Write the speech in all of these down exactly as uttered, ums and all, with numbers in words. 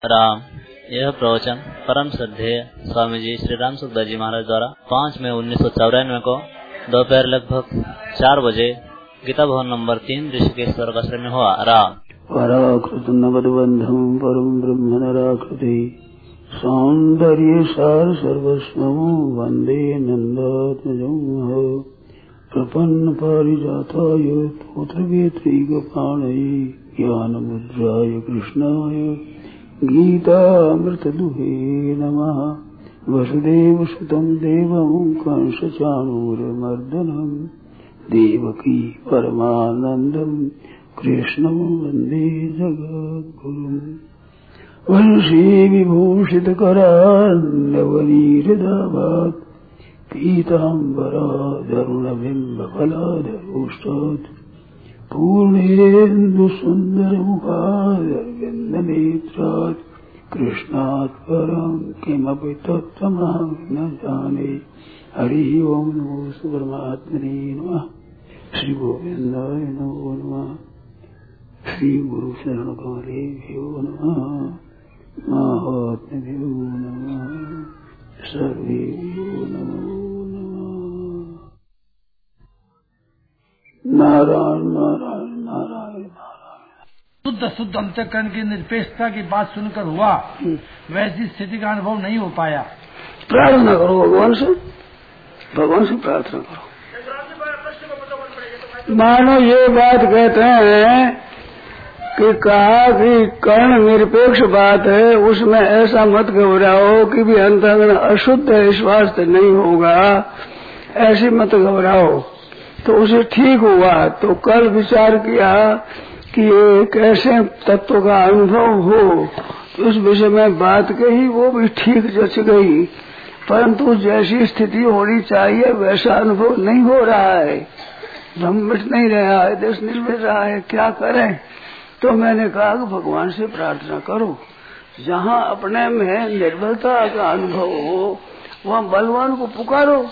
राम। यह प्रवचन परम श्रद्धेय स्वामी जी श्री राम सुखदास जी महाराज द्वारा पाँच मई उन्नीस सौ चौरानवे को दोपहर लगभग चार बजे गीता भवन नंबर तीन ऋषिकेश स्वर्गाश्रम में हुआ। राम। पराकृतनवद्बन्धं परम ब्रह्म नराकृति सौन्दर्य सार सर्वस्वं वन्दे नन्दात्मजं प्रपन्न पारिजाताय पुत्रवेत्रैकपाणये ज्ञानमुद्राय कृष्णाय गीतामृतदुहे नमः। वसुदेवसुतं देवं कंसचाणूरमर्दनं देवकी परमानन्दं कृष्णं वन्दे जगद्गुरुम्। वंशी विभूषितकरान्नवनीहृदाभात् पीताम्बरादरुणबिम्बफलाधरोष्टात् पूर्णेन्दुसुन्दरमुखादरविन्दनेत्रात् कृष्णात् परं किमपि तत्त्वमहं न जाने। हरि ओं नमो परमात्मने नमः। श्री गोविन्दाय नमो नमः। श्री गुरु शरण कमलेभ्यो नमः। महात्म्यो नमः। सर्वेभ्यो नमो नमः। नारायण नारायण नारायण नारायण। शुद्ध शुद्ध अंतःकरण की निरपेक्षता की बात सुनकर हुआ, वैसी स्थिति का अनुभव नहीं हो पाया। प्रार्थना करो भगवान से, भगवान से प्रार्थना करो। मानो ये बात कहते हैं कि कहा कि कर्ण निरपेक्ष बात है, उसमें ऐसा मत घबराओ कि भी अंतःकरण अशुद्ध है, इस वास्ते नहीं होगा, ऐसी मत घबराओ। तो उसे ठीक हुआ। तो कल विचार किया कि एक ऐसे तत्व का अनुभव हो, तो उस विषय में बात कही, वो भी ठीक जच गई, परंतु जैसी स्थिति होनी चाहिए वैसा अनुभव नहीं हो रहा है। ब्रह्म मिट नहीं रहा है, देश निर्मित रहा है, क्या करें? तो मैंने कहा कि भगवान से प्रार्थना करो। जहाँ अपने में निर्बलता का अनुभव हो, वहाँ बलवान को पुकारो।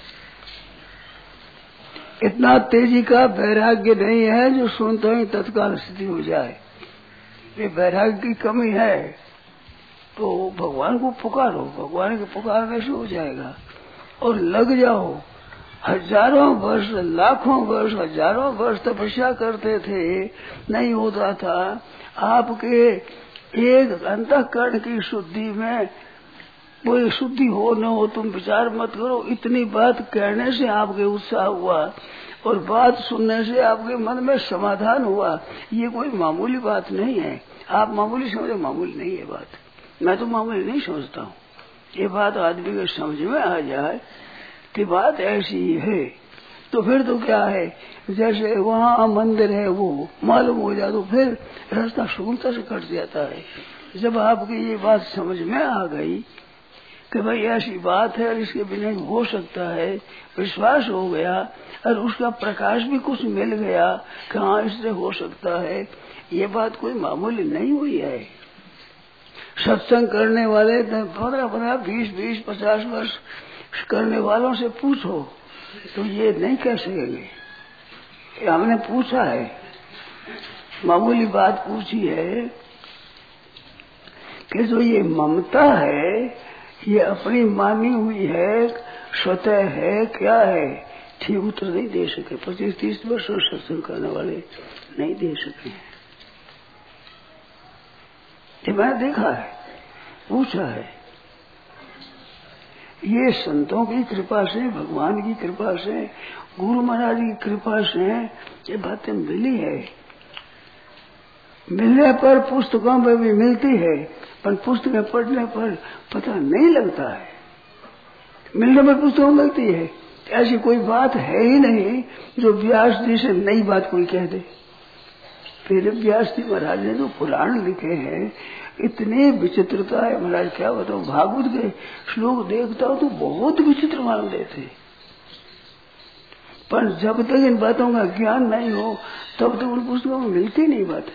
इतना तेजी का वैराग्य नहीं है जो सुनते ही तत्काल स्थिति हो जाए, ये वैराग्य की कमी है। तो भगवान को पुकारो, भगवान के पुकारने से हो जाएगा। और लग जाओ। हजारों वर्ष, लाखों वर्ष, हजारों वर्ष तपस्या करते थे, नहीं होता था। आपके एक अंतःकरण की शुद्धि में कोई शुद्धि हो न हो, तुम विचार मत करो। इतनी बात कहने से आपके उत्साह हुआ और बात सुनने से आपके मन में समाधान हुआ। ये कोई मामूली बात नहीं है। आप मामूली समझो, मामूली नहीं है बात। मैं तो मामूली नहीं समझता हूँ। ये बात आदमी के समझ में आ जाए कि बात ऐसी है, तो फिर तो क्या है, जैसे वहाँ मंदिर है वो मालूम हो जाए तो फिर रास्ता सुगमता से कट जाता है। जब आपकी ये बात समझ में आ गई कि भाई ऐसी बात है और इसके बिना हो सकता है, विश्वास हो गया और उसका प्रकाश भी कुछ मिल गया कि हाँ इससे हो सकता है, ये बात कोई मामूली नहीं हुई है। सत्संग करने वाले पंद्रह पंद्रह बीस बीस पचास वर्ष करने वालों से पूछो तो ये नहीं कह सकेंगे। हमने पूछा है, मामूली बात पूछी है कि जो ये ममता है, ये अपनी मानी हुई है, स्वतः है, क्या है, ठीक उत्तर नहीं दे सके। पच्चीस तीस वर्ष सत्संग करने वाले नहीं दे सके। ये मैंने देखा है, पूछा है। ये संतों की कृपा से, भगवान की कृपा से, गुरु महाराज की कृपा से ये बातें मिली है। मिलने पर पुस्तकों में भी मिलती है, पर पुस्तकें पढ़ने पर पता नहीं लगता है। मिलने पर पुस्तकों में मिलती है, ऐसी कोई बात है ही नहीं जो व्यास जी से नई बात कोई कह दे। फिर व्यास जी महाराज ने जो पुराण लिखे हैं, इतने विचित्रता है महाराज, क्या बताऊं। भागवत के श्लोक देखता हूं तो बहुत विचित्र मालूम देते, पर जब तक इन बातों का ज्ञान नहीं हो तब तक उन पुस्तकों में मिलती नहीं बातें।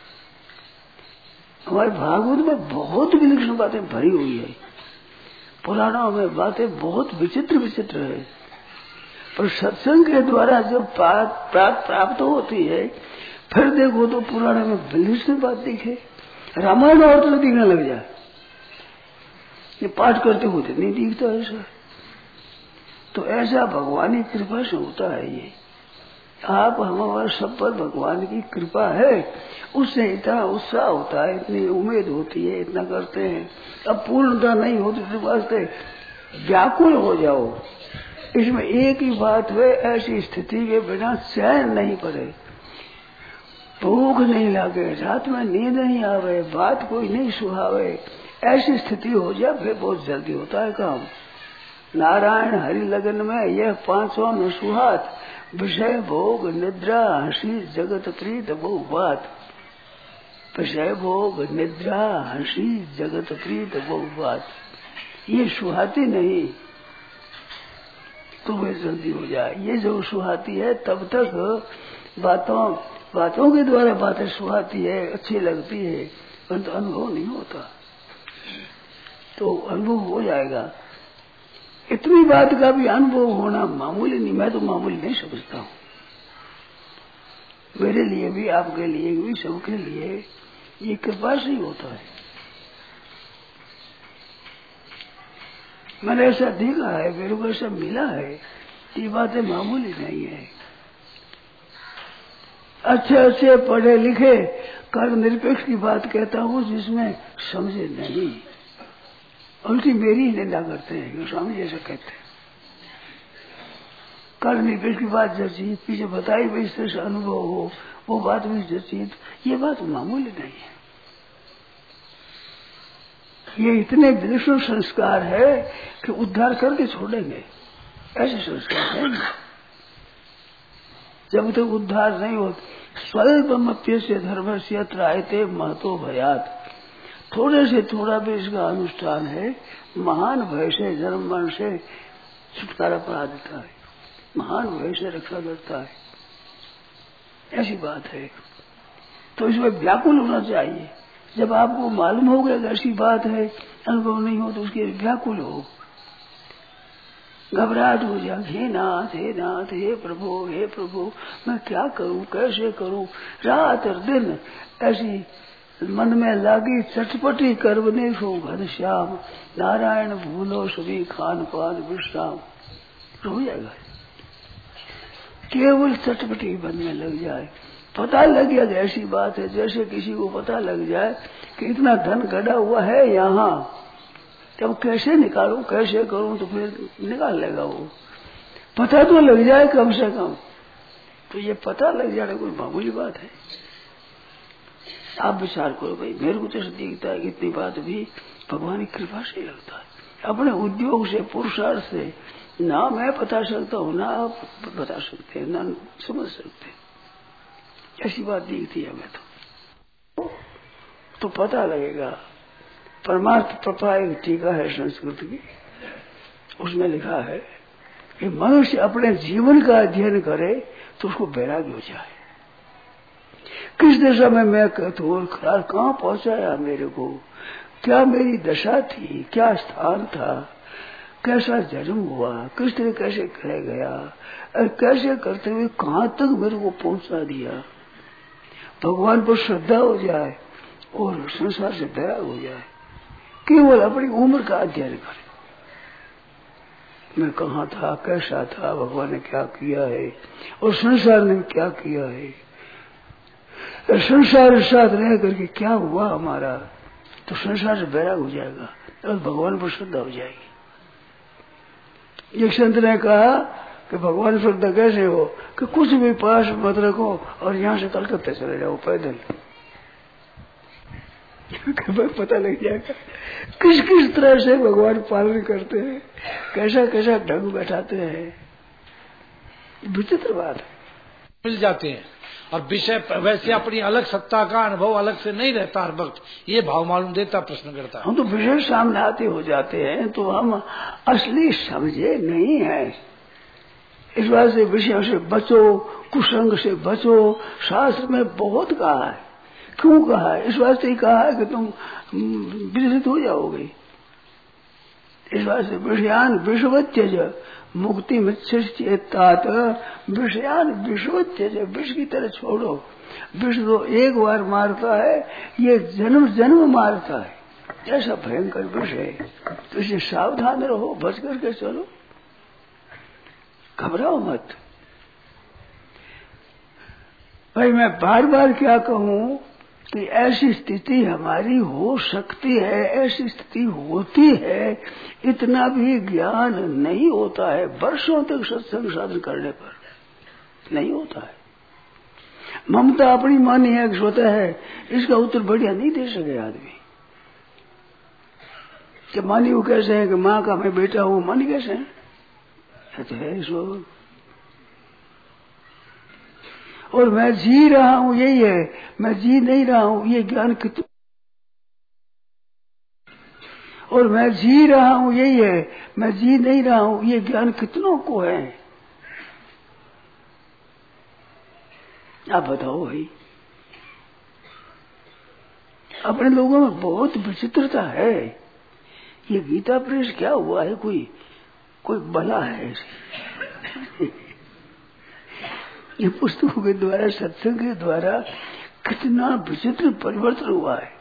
हमारे भागवत में बहुत विलक्षण बातें भरी हुई है, पुराणों में बातें बहुत विचित्र विचित्र है, पर सत्संग के द्वारा जब प्राप्त प्राप्त होती है, फिर देखो तो पुराण में विलक्षण बात दिखे। रामायण और तो दिखने लग जाए, ये पाठ करते होते नहीं दिखता ऐसा। तो ऐसा भगवान की कृपा से होता है। ये आप हमारे सब पर भगवान की कृपा है, उससे इतना उत्साह होता है, इतनी उम्मीद होती है, इतना करते हैं। अब पूर्णता नहीं होती तो वास्ते व्याकुल हो जाओ। इसमें एक ही बात है, ऐसी स्थिति के बिना चैन नहीं पड़े, भूख नहीं लगे, रात में नींद नहीं आवे, बात कोई नहीं सुहावे, ऐसी स्थिति हो जाए फिर बहुत जल्दी होता है काम। नारायण हरि लगन में यह पांचों न सुहात, विषय भोग निद्रा हंसी जगत प्रीत बहु बात। विषय भोग निद्रा हंसी जगत प्रीत बहु बात, ये सुहाती नहीं तो वे जल्दी हो जाए। ये जो सुहाती है तब तक बातों बातों के द्वारा बातें सुहाती है, अच्छी लगती है, परंतु तो अनुभव नहीं होता। तो अनुभव हो जाएगा। इतनी बात का भी अनुभव होना मामूली नहीं, मैं तो मामूली नहीं समझता हूँ। मेरे लिए भी, आपके लिए भी, सबके लिए ये कृपा से ही होता है। मैंने ऐसा देखा है, मेरे को ऐसा मिला है, ये बातें मामूली नहीं है। अच्छे अच्छे पढ़े लिखे कर्म निरपेक्ष की बात कहता हूँ, जिसमें समझे नहीं, उल्टी मेरी ही निंदा करते हैं, स्वामी जैसा कहते हैं। कर्म निरपेक्ष की बात जैसी पीछे बताई भी, इस तरह से अनुभव हो, वो बात भी जैसी, ये बात मामूली नहीं है। ये इतने विलक्षण संस्कार है कि उद्धार करके छोड़ेंगे, ऐसे संस्कार है। जब तक उद्धार नहीं हो, स्वल्पमप्य से धर्म से त्रायते महतो भयात, थोड़े से थोड़ा भी इसका अनुष्ठान है, महान भय से, जन्म मरण से छुटकारा पा देता है, महान भय से रक्षा करता है, ऐसी बात है। तो इसमें व्याकुल होना चाहिए। जब आपको मालूम हो गया ऐसी बात है, अनुभव नहीं हो, तो उसके व्याकुल हो, घबराहट हो जाए, हे नाथ हे नाथ हे प्रभु हे प्रभु, मैं क्या करूं, कैसे करूं, रात और दिन ऐसी मन में लागी चटपटी करवने सो घर श्याम, नारायण भूलो सभी खान पान विश्राम, हो जाएगा। केवल चटपटी मन में लग जाए, पता लग गया ऐसी बात है, जैसे किसी को पता लग जाए कि इतना धन गड़ा हुआ है यहाँ, तब कैसे निकालूं, कैसे करूं, तो फिर निकाल लेगा वो। पता तो लग जाए कम से कम, तो ये पता लग जाना कोई मामूली बात है। आप विचार करो भाई, मेरे को तो दिखता है इतनी बात भी भगवान की कृपा से लगता है। अपने उद्योग से, पुरुषार्थ से ना मैं बता सकता हूँ, ना आप बता सकते हैं, ना समझ सकते, ऐसी बात दिखती है हमें। तो तो पता लगेगा। परमार्थ प्रपा एक टीका है संस्कृत की, उसमें लिखा है कि मनुष्य अपने जीवन का अध्ययन करे तो उसको वैराग्य हो जाए। किस दशा में मैं कहूँ, कहाँ पहुंचाया मेरे को, क्या मेरी दशा थी, क्या स्थान था, कैसा जन्म हुआ, किस तरह कैसे रह गया, और कैसे करते हुए कहाँ तक मेरे को पहुंचा दिया। भगवान पर श्रद्धा हो जाए और संसार से वैराग हो जाए। केवल अपनी उम्र का अध्ययन करे, मैं कहाँ था, कैसा था, भगवान ने क्या किया है और संसार ने क्या किया है, संसार के साथ रह करके क्या हुआ हमारा, तो संसार से वैराग हो जाएगा और भगवान पर श्रद्धा हो जाएगी। एक संत ने कहा कि भगवान श्रद्धा कैसे हो, कि कुछ भी पास मत रखो और यहाँ से कलकत्ता चले जाओ पैदल, पता लग जाएगा किस किस तरह से भगवान पालन करते हैं, कैसा कैसा ढंग बैठाते हैं। विचित्र बात है, मिल जाते हैं और विषय वैसे अपनी अलग सत्ता का अनुभव अलग से नहीं रहता हर वक्त, ये भाव मालूम देता, प्रश्न करता है। हम तो विषय सामने आते हो जाते हैं तो हम असली समझे नहीं है। इस बात से विषयों से बचो, कुसंग से बचो, शास्त्र में बहुत कहा है। क्यों कहा है? इस वास्ते ही कहा है कि तुम विचलित हो जाओगे। इस वास्ते विषयान विषवत्यज मुक्ति में चेतात विषयान विषोत्य विष की तरह छोड़ो। विष तो एक बार मारता है, ये जन्म जन्म मारता है, ऐसा भयंकर विष है। तो इसे सावधान रहो, बच करके चलो, घबराओ मत। भाई मैं बार बार क्या कहूं कि ऐसी स्थिति हमारी हो सकती है, ऐसी स्थिति होती है, इतना भी ज्ञान नहीं होता है। वर्षों तक सत्संग साधन करने पर नहीं होता है। ममता अपनी मानी है कि स्वतः है, इसका उत्तर बढ़िया नहीं दे सके आदमी। कि मानी वो कैसे है कि माँ का मैं बेटा हूं, मानी कैसे है? तो है सो। और मैं जी रहा हूं यही है, मैं जी नहीं रहा हूं ये ज्ञान कितना, और मैं जी रहा हूं यही है, मैं जी नहीं रहा हूं ये ज्ञान कितनों को है? आप बताओ भाई। अपने लोगों में बहुत विचित्रता है। ये गीता प्रेस क्या हुआ है? कोई कोई बला है ये पुस्तकों के द्वारा, सत्संग के द्वारा कितना विचित्र परिवर्तन हुआ है।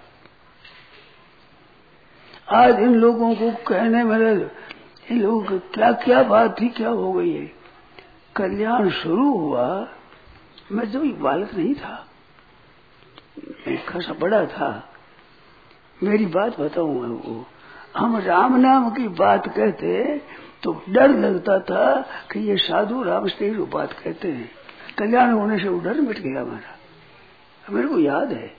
आज इन लोगों को कहने में, इन लोगों को क्या क्या बात थी, क्या हो गई है। कल्याण शुरू हुआ, मैं जो बालक नहीं था, मैं खासा बड़ा था। मेरी बात बताऊं मैं, वो हम राम नाम की बात कहते तो डर लगता था कि ये साधु राम से जो बात कहते हैं, कल्याण होने से वो डर मिट गया हमारा। मेरे को याद है,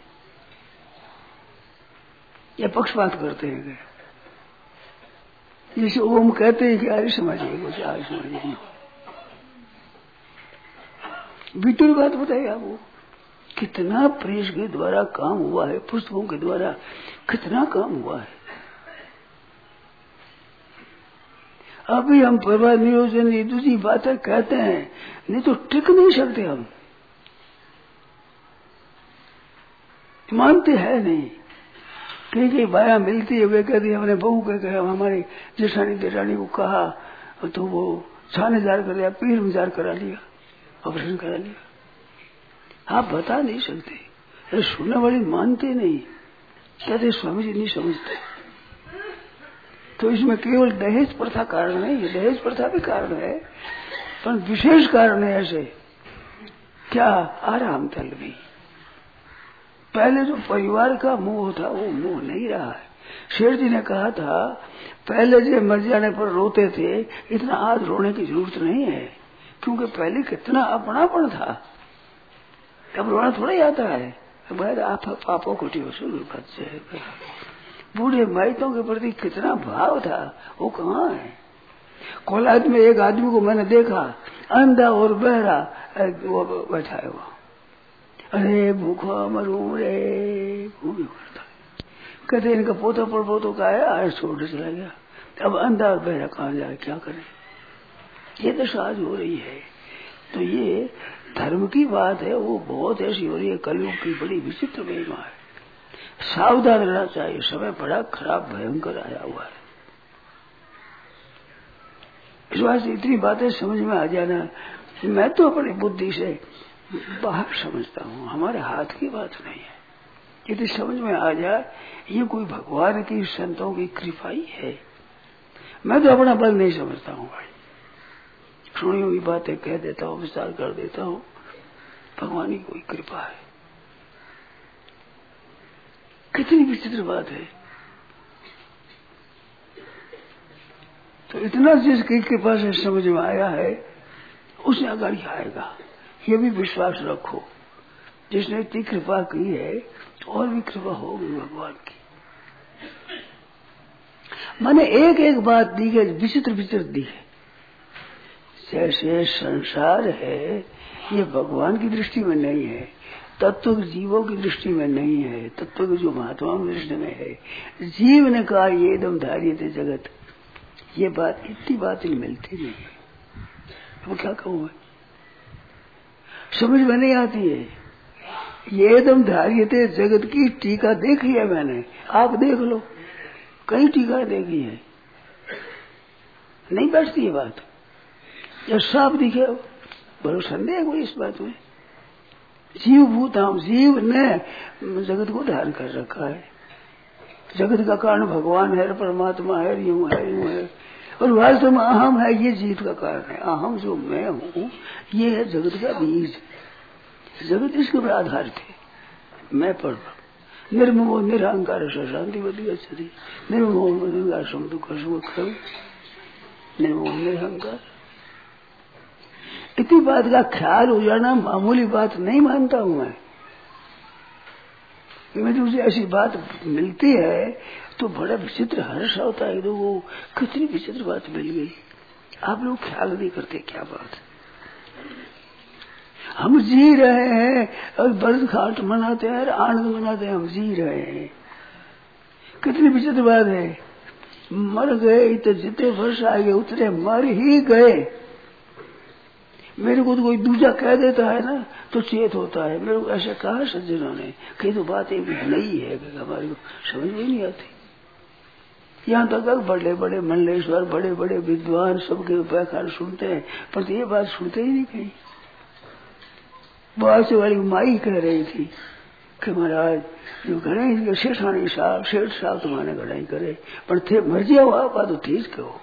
ये पक्षपात करते हैं, जैसे ओम कहते हैं कि आर्य समझिए, कुछ आर्य समझिए। भीतर बात बताइए आपको, कितना प्रेस के द्वारा काम हुआ है, पुस्तकों के द्वारा कितना काम हुआ है। अभी हम परवाह नियोजन ये दूसरी बातें कहते हैं, नहीं तो टिक नहीं सकते हम, मानते हैं नहीं। कई कई बाया मिलती है, वे कहती है हमने बहू के कहा, हमारी जेठानी जेठानी को कहा तो वो छाने जार कर लिया, पीर में जार करा लिया, ऑपरेशन करा लिया। आप बता नहीं सकते, सुनने वाली मानते नहीं, कहते स्वामी जी नहीं समझते। तो इसमें केवल दहेज प्रथा कारण नहीं है, दहेज प्रथा भी कारण है, पर विशेष कारण है। ऐसे क्या आराम तल गई। पहले जो परिवार का मोह था वो मोह नहीं रहा है। शेर जी ने कहा था, पहले जो मर जाने पर रोते थे, इतना आज रोने की जरूरत नहीं है, क्योंकि पहले कितना अपनापन था। अब रोना थोड़ा ही आता है, भाई आप पापों को शुरू करते। बूढ़े माइतों के प्रति कितना भाव था, वो कहाँ है। कोलाद में एक आदमी को मैंने देखा, अंधा और बहरा वो बैठा है, वो अरे भूखा मरूं रे घूमी करता है। कहते इनका पोता पर पोतो का है, आज छोड़ चला गया। अब अंधा और बहरा कहाँ जाए, क्या करे। ये तो साज हो रही है। तो ये धर्म की बात है, वो बहुत ऐसी हो रही है, कलयुग की बड़ी विचित्र महिमा है। सावधान रहना चाहिए, समय बड़ा खराब भयंकर आया हुआ है। इस बात से इतनी बातें समझ में आ जाना, मैं तो अपनी बुद्धि से बाहर समझता हूँ, हमारे हाथ की बात नहीं है। यदि समझ में आ जाए ये कोई भगवान की संतों की कृपा ही है। मैं तो अपना बल नहीं समझता हूँ भाई, सुनी हुई बातें कह देता हूँ, विचार कर देता हूँ, भगवान की कोई कृपा है। कितनी विचित्र बात है। तो इतना जिसकी कृपा से समझ में आया है, उसने आगे आएगा, ये भी विश्वास रखो। जिसने इतनी कृपा की है तो और भी कृपा होगी भगवान की। मैंने एक एक बात दी है, विचित्र विचित्र दी है। जैसे संसार है ये भगवान की दृष्टि में नहीं है, तत्व के जीवों की दृष्टि में नहीं है, तत्व के जो महात्माओं की दृष्टि में है। जीव ने कहा ये दम धारिये थे जगत, ये बात इतनी बात ही मिलती नहीं है। अब क्या कहूँ मैं, समझ में नहीं आती है। ये दम धारिये थे जगत की टीका देखी है मैंने, आप देख लो, कई टीका देखी है, नहीं बैठती ये बात। या साफ दिखे, बड़ो संदेह कोई इस बात में। जीव भूत हम, जीव ने जगत को धारण कर रखा है। जगत का कारण भगवान है, परमात्मा है, यूं है यूं है, और वास्तव में अहम है, ये जीव का कारण है। अहम जो मैं हूँ, ये है जगत का बीज। जगत इसके ऊपर आधारित है। मैं पर निर्मोह निरहंकार शांति बदी अच्छी, निर्मोह निरहंकार सम दुख सुख, निर्मोह निरहंकार। इतनी बात का ख्याल हो जाना मामूली बात नहीं मानता हूं मैं। मुझे उसे ऐसी बात मिलती है तो बड़ा विचित्र हर्ष होता है। तो वो कितनी विचित्र बात मिल गई, आप लोग ख्याल नहीं करते क्या बात। हम जी रहे हैं और बरस खाट मनाते हैं, आनंद मनाते हैं, हम जी रहे हैं। कितनी विचित्र बात है। मर गए तो जितने वर्ष आगे उतने मर ही गए। मेरे को तो कोई दूसरा कह देता है ना तो चेत होता है। मेरे को ऐसा कहा सज्जनों ने कि तो बात एक नई है, हमारे को समझ में नहीं आती। यहाँ तक बड़े बड़े मंडलेश्वर, बड़े बड़े विद्वान सबके व्याख्यान सुनते हैं, पर ये बात सुनते ही नहीं कहीं। बहुत से वाली माई कह रही थी कि महाराज जो घड़े शेठानी साहब, शेठ साहब तुम्हारे घड़ाई करे, पर थे मर्जी हुआ बात तो ठीक कहो।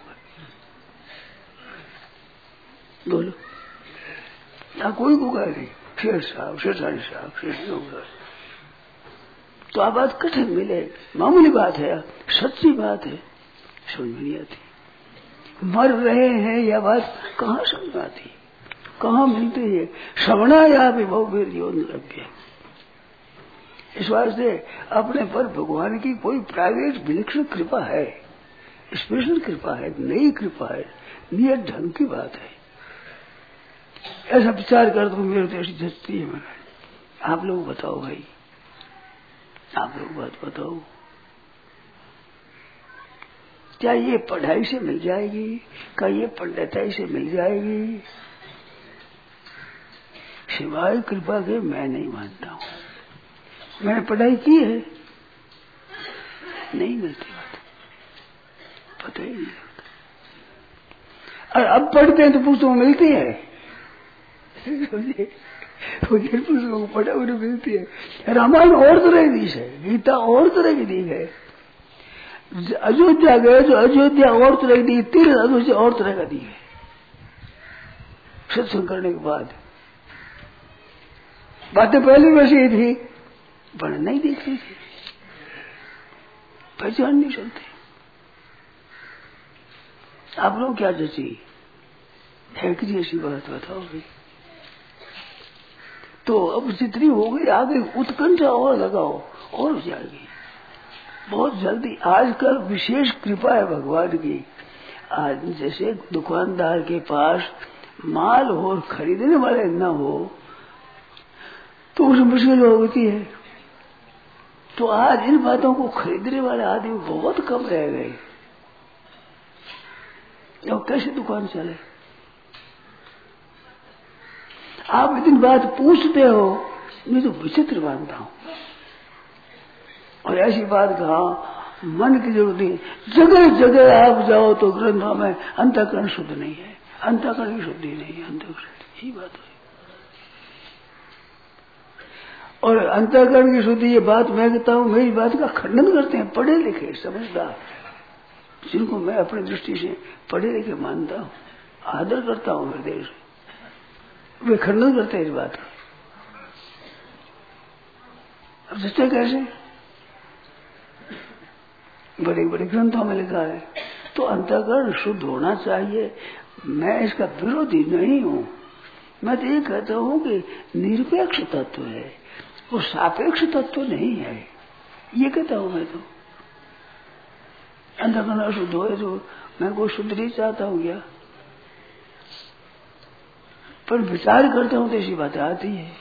बोलो यहाँ कोई को कह रही शेठ साहब, शेठानी साहब, शेठ लोग, तो आप बात कठिन मिले। मामूली बात है, सच्ची बात है, समझ में नहीं आती। मर रहे हैं यह बात कहाँ समझ में आती, कहाँ मिलती है। श्रवणा या विभव लभ्य। इस वास्ते अपने पर भगवान की कोई प्राइवेट विलक्षण कृपा है, स्पेशल कृपा है, नई कृपा है, नियत ढंग की बात है। ऐसा विचार कर दो मेरे तो ऐसी जचती है। मैंने आप लोग बताओ भाई, आप लोग बात बताओ, क्या ये पढ़ाई से मिल जाएगी, क्या ये पंडिताई से मिल जाएगी? सिवाय कृपा के मैं नहीं मानता हूं। मैंने पढ़ाई की है, नहीं मिलती बात, पता ही नहीं लगता। और अब पढ़ते हैं तो पुस्तकों मिलती है, पुस्तकों को पढ़ा उन्हें मिलती है। रामायण और तरह की दीश है, गीता और तरह की दीख है। अयोध्या गए तो अयोध्या और तरह की दीख, तीर्थ अयोध्या और तरह का दीख है। सत्संग करने के बाद बातें पहले वैसी ही थी, पर नहीं दिख रही थी, पहचान नहीं सकते। आप लोग क्या जची है कि ऐसी बात बताओ भाई। तो अब जितनी हो गई आगे उत्कंठा और लगाओ और हो जाएगी बहुत जल्दी। आजकल विशेष कृपा है भगवान की। आज जैसे दुकानदार के पास माल हो, खरीदने वाले न हो तो उसे मुश्किल होती है। तो आज इन बातों को खरीदने वाले आदमी बहुत कम रह गए। और कैसे दुकान चले? आप इतनी बात पूछते हो, मैं तो विचित्र मानता हूं। और ऐसी बात कहा मन की जरूरत नहीं। जगह जगह आप जाओ तो ग्रंथों में अंतःकरण शुद्ध नहीं है, अंतःकरण की शुद्धि नहीं है, अंतःकरण यही बात है। और अंतःकरण की शुद्धि ये बात मैं कहता हूं, मेरी बात का खंडन करते हैं पढ़े लिखे समझदार, जिनको मैं अपनी दृष्टि से पढ़े लिखे मानता हूं, आदर करता हूं हृदय से, वे खंडन करते हैं इस बात का। अब सच्चा कैसे? बड़े बड़े ग्रंथों में लिखा है। तो अंतःकरण शुद्ध होना चाहिए। मैं इसका विरोधी नहीं हूं। मैं तो ये कहता हूं कि निरपेक्ष तत्व है, वो सापेक्ष तत्व नहीं है, ये कहता हूं मैं। तो अंतःकरण अशुद्ध हो तो मैं कोई शुद्ध नहीं चाहता हूं क्या? पर विचार करता हूं तो ऐसी बातें आती है।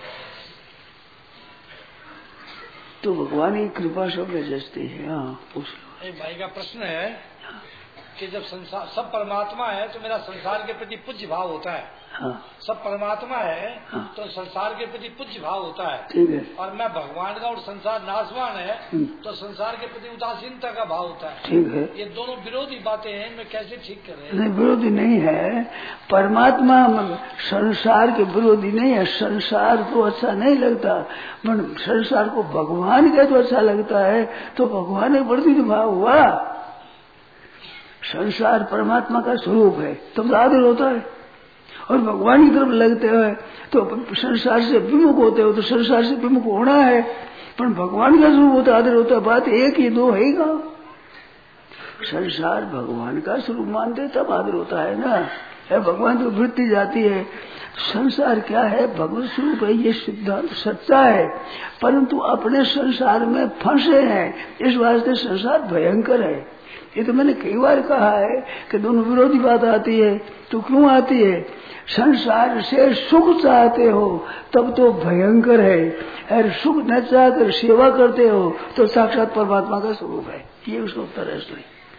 तो भगवान की कृपा सब में जचती है। हाँ पूछ लो। भाई का प्रश्न है कि जब संसार सब परमात्मा है तो मेरा संसार के प्रति पूज्य भाव होता है। हाँ। सब परमात्मा है हाँ। तो संसार के प्रति पूज्य भाव होता है। ठीक है। और मैं भगवान का और संसार नाशवान है तो संसार के प्रति उदासीनता का भाव होता है। ठीक है। ये दोनों विरोधी बातें हैं, मैं कैसे ठीक कर रहे हैं? नहीं, विरोधी नहीं है। परमात्मा संसार के विरोधी नहीं है। संसार तो अच्छा नहीं लगता, पर संसार को भगवान का तो अच्छा लगता है, तो भगवान के प्रति तो भाव हुआ। संसार परमात्मा का स्वरूप है तब तो आदर होता है, और भगवान की तरफ लगते हो तो संसार से विमुख होते हो तो संसार से विमुख होना है, पर भगवान का स्वरूप होता आदर होता है। बात एक ही दो है ही का। संसार भगवान का स्वरूप मानते तब आदर होता है ना। है भगवान तो वृत्ति जाती है। संसार क्या है? भगवत स्वरूप है, ये सिद्धांत सच्चा है, परंतु अपने संसार में फंसे हैं, इस वास्ते संसार भयंकर है। ये तो मैंने कई बार कहा है कि दोनों विरोधी बात आती है। तो क्यों आती है? संसार से सुख चाहते हो तब तो भयंकर है, और सुख न चाहकर सेवा करते हो तो साक्षात परमात्मा का स्वरूप है। ये उसका उत्तर है।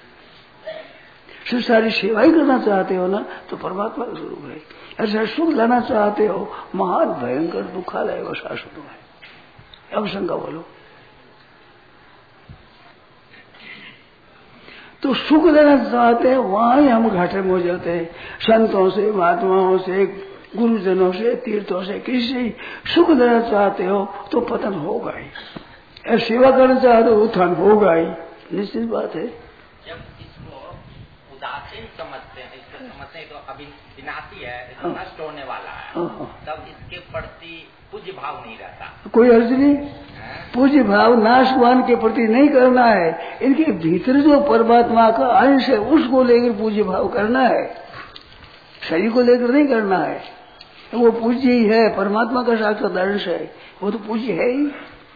संसारी सेवा ही करना चाहते हो ना तो परमात्मा का स्वरूप है। ऐसा सुख लाना चाहते हो, महान भयंकर दुखालय व शाश्वत है। अब शंका बोलो। तो सुख लेना चाहते हैं, वहां ही हम घाटे में हो जाते हैं। संतों से, महात्माओं से, गुरुजनों से, तीर्थों से, किसी से सुख लेना चाहते हो तो पतन होगा ही, और सेवा करना चाहते हो उत्थान होगा ही, निश्चित बात है। जब इसको उदासीन समझते हैं, इसको समझते हैं तो अभी विनाशी है, इसको नष्ट होने वाला है, तब इसके प्रति पूज्य भाव नहीं रहता। कोई अर्ज नहीं। पूज्य भाव नाशवान के प्रति नहीं करना है, इनके भीतर जो परमात्मा का अंश है उसको लेकर पूज्य भाव करना है, शरीर को लेकर नहीं करना है। वो पूज्य ही है, परमात्मा का साक्षात अंश है, वो तो पूज्य है ही।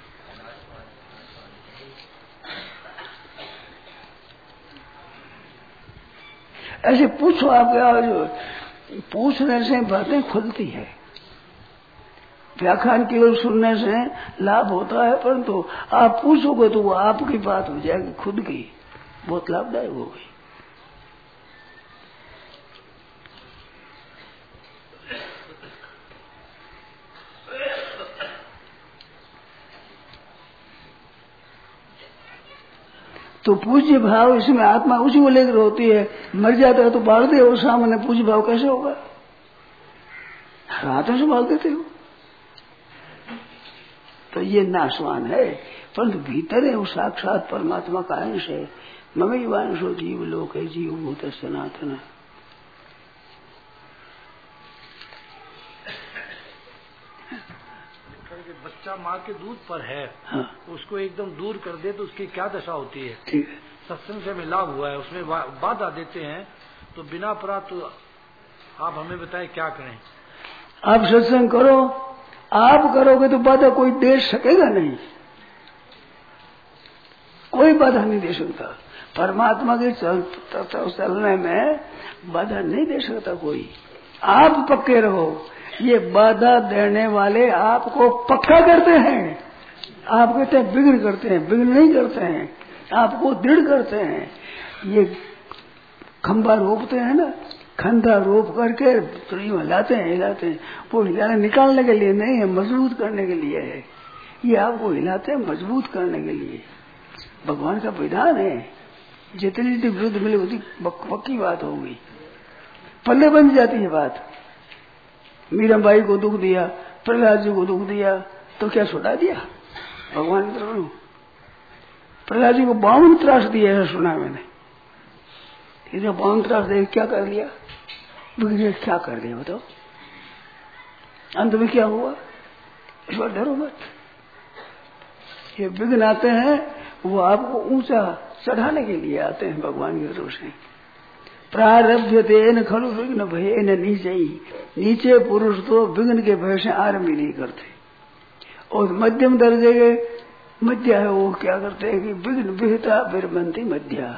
ऐसे पूछो, आपके पूछने से बातें खुलती है। व्याख्यान केवल सुनने से लाभ होता है, परंतु आप पूछोगे तो वो आपकी बात हो जाएगी, खुद की, बहुत लाभदायक होगी। तो पूज्य भाव इसमें आत्मा उसी को लेकर होती है। मर जाता है तो बाढ़ दे और सामने पूज्य भाव कैसे होगा? हाथों से बाढ़ देते हो तो ये नाशवान है, परंतु भीतर है वो साक्षात परमात्मा का अंश है। ममई वांशो जीव लोक है, जीव भूत सनातन। बच्चा माँ के दूध पर है, हाँ। उसको एकदम दूर कर दे तो उसकी क्या दशा होती है? ठीक है। सत्संग से हमें लाभ हुआ है, उसमें बाधा देते हैं, तो बिना अपराध तो आप हमें बताएं क्या करें? आप सत्संग करो, आप करोगे तो बाधा कोई दे सकेगा नहीं, कोई बाधा नहीं दे सकता। परमात्मा के चल, चलने में बाधा नहीं दे सकता कोई। आप पक्के रहो, ये बाधा देने वाले आपको पक्का करते हैं। आप कहते हैं विघ्न करते हैं, विघ्न नहीं करते हैं, आपको दृढ़ करते हैं। ये खंबा रोपते हैं ना, खंधा रोप करके तो हिलाते हैं हिलाते हैं, वो हिलाने निकालने के लिए नहीं है, मजबूत करने के लिए है। ये आपको हिलाते हैं मजबूत करने के लिए। भगवान का विधान है, जितनी विरुद्ध मिले उतनी पक्की बात होगी, पल्ले बन जाती है बात। मीराबाई को दुख दिया, प्रहलाद जी को दुख दिया, तो क्या छुड़ा दिया भगवान की तरफ? प्रहलाद जी को बावन त्रास दिया, ऐसा सुना मैंने। इधर बावन त्रास दे क्या कर लिया? क्या कर दिया बताओ? अंत में क्या हुआ? इस बार डरो मत। ये विघ्न आते हैं वो आपको ऊंचा चढ़ाने के लिए आते हैं भगवान की तरफ से। प्रारब्धते न खलु विघ्न भये न नीचे ही, नीचे पुरुष तो विघ्न के भय से आरंभ ही नहीं करते। और मध्यम दर्जे के मध्य है वो क्या करते हैं कि विघ्न विहिता विरमंती मध्या,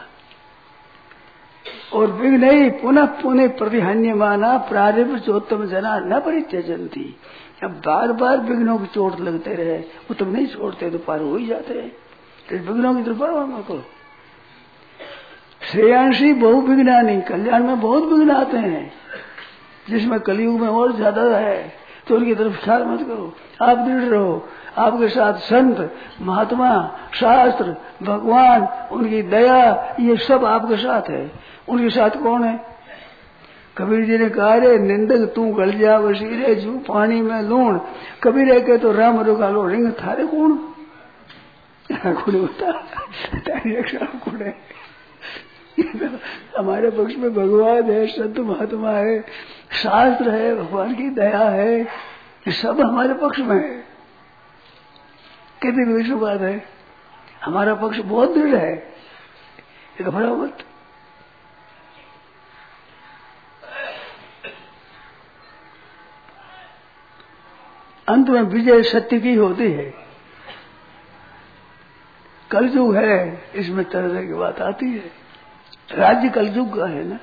और विघ्न ही पुनः पुनः प्रतिहान्यमाना प्रारब्ध चोत्तम जना न परित्यजंती। अब बार बार विघ्नों की चोट लगते रहे, वो तुम नहीं छोड़ते तो पार हो ही जाते हैं। तो विघ्नों की तरफ बढ़ो मत करो। श्रेयांशी बहु विघ्नानी, कल्याण में बहुत विघ्न आते हैं, जिसमें कलयुग में और ज्यादा है, तो उनकी तरफ ख्याल मत करो। आप दृढ़ रहो, आपके साथ संत, महात्मा, शास्त्र, भगवान, उनकी दया, ये सब आपके साथ है। उनके साथ कौन है? कबीर जी ने कहा, रे निंदक तू गल जा वसीरे, जू पानी में लूण। कबीर के तो राम रुका लो रिंग थारे कौन होता हमारे पक्ष में भगवान है, संत महात्मा है, शास्त्र है, भगवान की दया है, ये सब हमारे पक्ष में है। कितनी विश्व बात है, हमारा पक्ष बहुत दृढ़ है, घबराओ मत। अंत में विजय सत्य की होती है। कलयुग है, इसमें तरह तरह की बात आती है। राज्य कलयुग का है ना।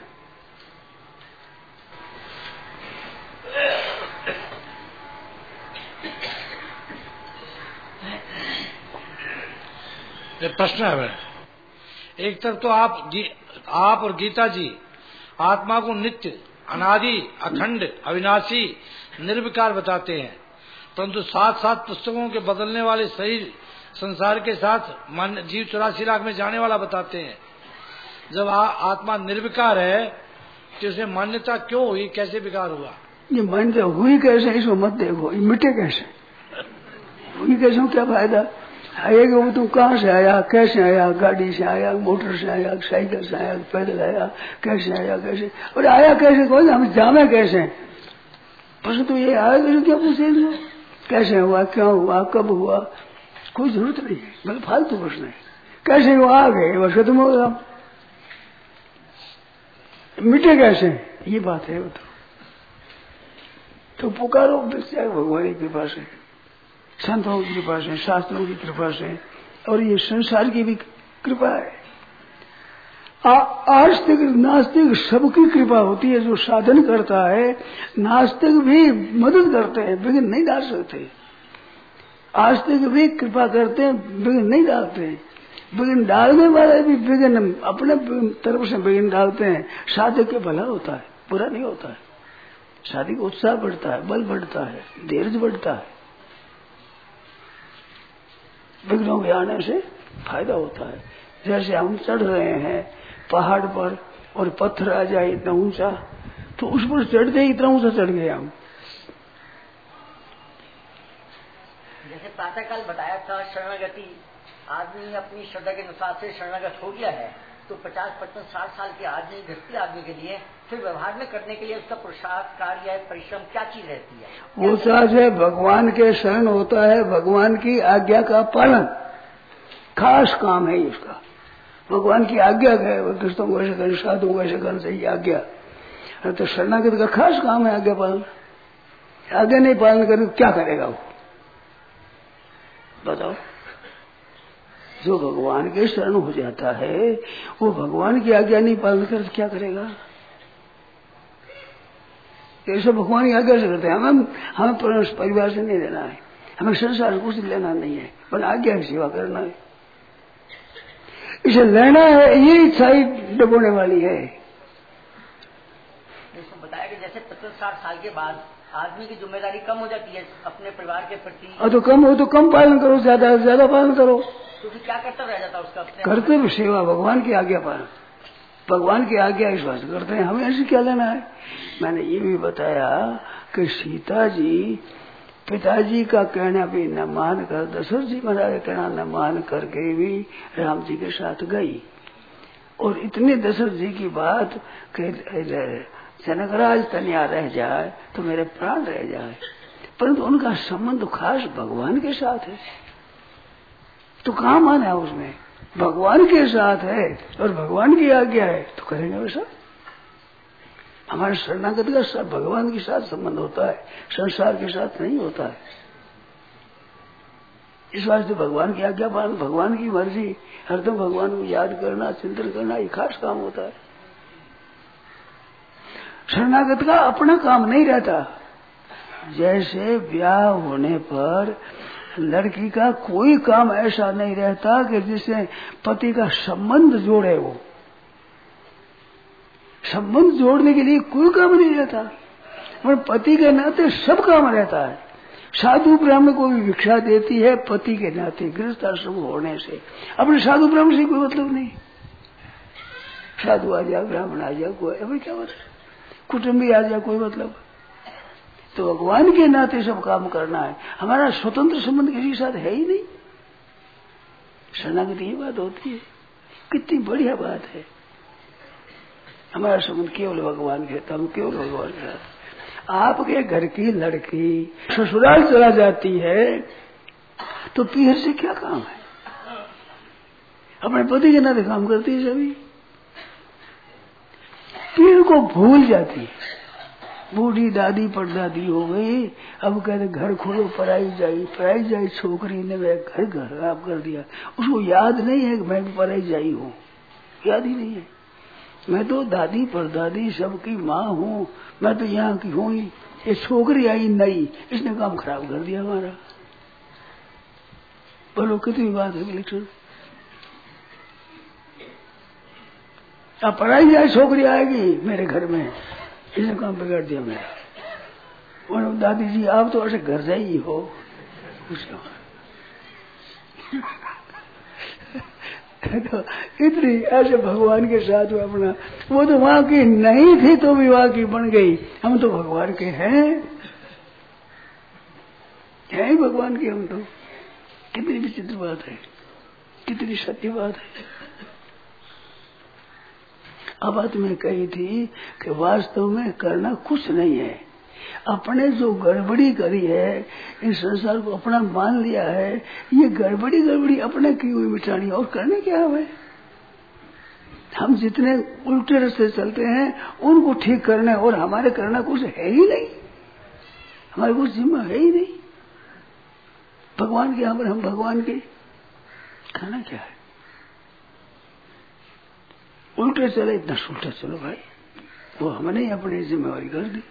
प्रश्न है मेरा। एक तरफ तो आप आप और गीता जी आत्मा को नित्य, अनादि, अखंड, अविनाशी, निर्विकार बताते हैं, परंतु साथ साथ पुस्तकों के बदलने वाले शरीर संसार के साथ मन जीव चौरासी लाख में जाने वाला बताते हैं। जब आ, आत्मा निर्विकार है तो उसे मान्यता क्यों हुई, कैसे विकार हुआ? ये मान्यता हुई कैसे, इसको मत देखो, ये मिटे कैसे, हुई कैसे, क्या फायदा है? वो तुम कहाँ से आया, कैसे आया, गाड़ी से आया, मोटर से आया, साइकिल से आया, पैदल आया, कैसे आया, कैसे, और आया कैसे, कौन हम जामे कैसे? प्रश्न तो ये आया कैसे, क्या पूछे, कैसे हुआ, क्यों हुआ, कब हुआ, कोई जरूरत नहीं है, मतलब फालतू प्रश्न है। कैसे वो आ गए, बस खत्म हो गया। मिटे कैसे, ये बात है। वो तो, तो पुकारो भगवान की कृपा से, संतों की कृपा से, शास्त्रों की कृपा से, और ये संसार की भी कृपा है। आस्तिक नास्तिक सबकी कृपा होती है। जो साधन करता है, नास्तिक भी मदद करते हैं, विघ्न नहीं डाल सकते। आस्तिक भी कृपा करते हैं, विघ्न नहीं डालते। विघ्न डालने वाले भी विघ्न अपने तरफ से विघ्न डालते हैं। साधक के भला होता है, बुरा नहीं होता है। साधक का उत्साह बढ़ता है, बल बढ़ता है, धैर्य बढ़ता है। विघ्नों के आने से फायदा होता है। जैसे हम चढ़ रहे हैं पहाड़ पर और पत्थर आ जाए इतना ऊंचा, तो उस पर चढ़ते इतना ऊंचा चढ़ गए हम। जैसे प्रातःकाल बताया था, शरणागति आदमी अपनी श्रद्धा के अनुसार से शरणागत हो गया है, तो पचास पचपन साठ साल के आदमी, गृहस्थी आदमी के लिए फिर व्यवहार में करने के लिए उसका पुरुषार्थ, कार्य, परिश्रम क्या चीज रहती है? वो साथ है भगवान के शरण होता है, भगवान की आज्ञा का पालन खास काम है उसका। भगवान की आज्ञा है, गृहस्थों को ऐसे करना, साधुओं को ऐसे करना चाहिए, आज्ञा। तो शरणागत का खास काम है आज्ञा पालन। आज्ञा नहीं पालन करे क्या करेगा वो, बताओ? जो भगवान के शरण हो जाता है, वो भगवान की आज्ञा नहीं पालन कर क्या करेगा? ये सब भगवान की आज्ञा से करते हैं। हमें हमें परिवार से नहीं लेना है, हमें संसार कुछ लेना नहीं है, पर आज्ञा की सेवा करना है। इसे लेना है, ये इच्छा ही डबोने वाली है। इसको बताया कि जैसे पचास साठ साल के बाद आदमी की जिम्मेदारी कम हो जाती है अपने परिवार के प्रति। और तो कम हो तो कम पालन करो, ज्यादा ज्यादा पालन करो। तो फिर क्या करता रह जाता उसका? कर्तव्य सेवा, भगवान की आज्ञा पालन, भगवान की आज्ञा विश्वास करते हैं। हमें ऐसे क्या लेना है? मैंने ये भी बताया कि सीता जी पिताजी का कहना भी न मान कर, दशरथ जी महाराज का कहना न मान करके भी राम जी के साथ गई। और इतने दशरथ जी की बात कि जनकराज तनिया रह जाए तो मेरे प्राण रह जाए, परंतु उनका संबंध खास भगवान के साथ है। तो कहाँ माना है उसमें? भगवान के साथ है और भगवान की आज्ञा है तो करेंगे वैसा। हमारे शरणागत का सब भगवान के साथ संबंध होता है, संसार के साथ नहीं होता है। इस वास्ते भगवान की आज्ञा पालन, भगवान की मर्जी, हरदम भगवान को याद करना, चिंतन करना, ये खास काम होता है। शरणागत का अपना काम नहीं रहता। जैसे ब्याह होने पर लड़की का कोई काम ऐसा नहीं रहता कि जिससे पति का संबंध जोड़े। वो संबंध जोड़ने के लिए कोई काम नहीं रहता, पर पति के नाते सब काम रहता है। साधु ब्राह्मण को भी भिक्षा देती है पति के नाते, गृहस्थ आश्रम होने से। अपने साधु ब्राह्मण से कोई मतलब नहीं, साधु आ जाए ब्राह्मण आ जाए कोई अभी क्या मतलब, कुटुंबी आ जाए कोई मतलब। तो भगवान के नाते सब काम करना है। हमारा स्वतंत्र संबंध किसी के साथ है ही नहीं। शरणागति ये बात होती है, कितनी बढ़िया बात है। हमारा संबंध केवल भगवान के, हम केवल भगवान के साथ। आपके घर की लड़की ससुराल चला जाती है तो पीहर से क्या काम है, अपने पति के नाते काम करती है सभी। पीहर को भूल जाती है, बूढ़ी दादी परदादी हो गई, अब कहते घर खोलो पराई जाई, पराई जाई छोकरी ने वह घर घर खराब कर दिया। उसको याद नहीं है कि मैं पराई जाई हूँ, याद ही नहीं है। मैं तो दादी परदादी सबकी माँ हूँ, मैं तो यहाँ की हूँ ही। ये छोकरी आई नई, इसने काम खराब कर दिया हमारा। बोलो कितनी बात है बिल्कुल। अब पढ़ाई जाए छोकरी आएगी मेरे घर में, इसने काम बिगाड़ दिया मेरा। और दादी जी आप तो ऐसे घर जाइए हो, तो इतनी ऐसे भगवान के साथ में अपना, वो तो वहां की नहीं थी तो भी वहां की बन गई। हम तो भगवान के हैं, हैं भगवान के हम तो। कितनी विचित्र बात है, कितनी सत्य बात है। अब बात मैं कही थी कि वास्तव में करना कुछ नहीं है। अपने जो गड़बड़ी करी है, इस संसार को अपना मान लिया है, ये गड़बड़ी गड़बड़ी अपने की हुई मिटानी, और करने क्या है। हम जितने उल्टे रास्ते चलते हैं उनको ठीक करने, और हमारे करना कुछ है ही नहीं, हमारे कुछ जिम्मा है ही नहीं। भगवान के यहाँ पर हम भगवान के करना क्या है। उल्टे चले इतना उल्टा चलो भाई, वो हमने अपनी जिम्मेवारी कर दी।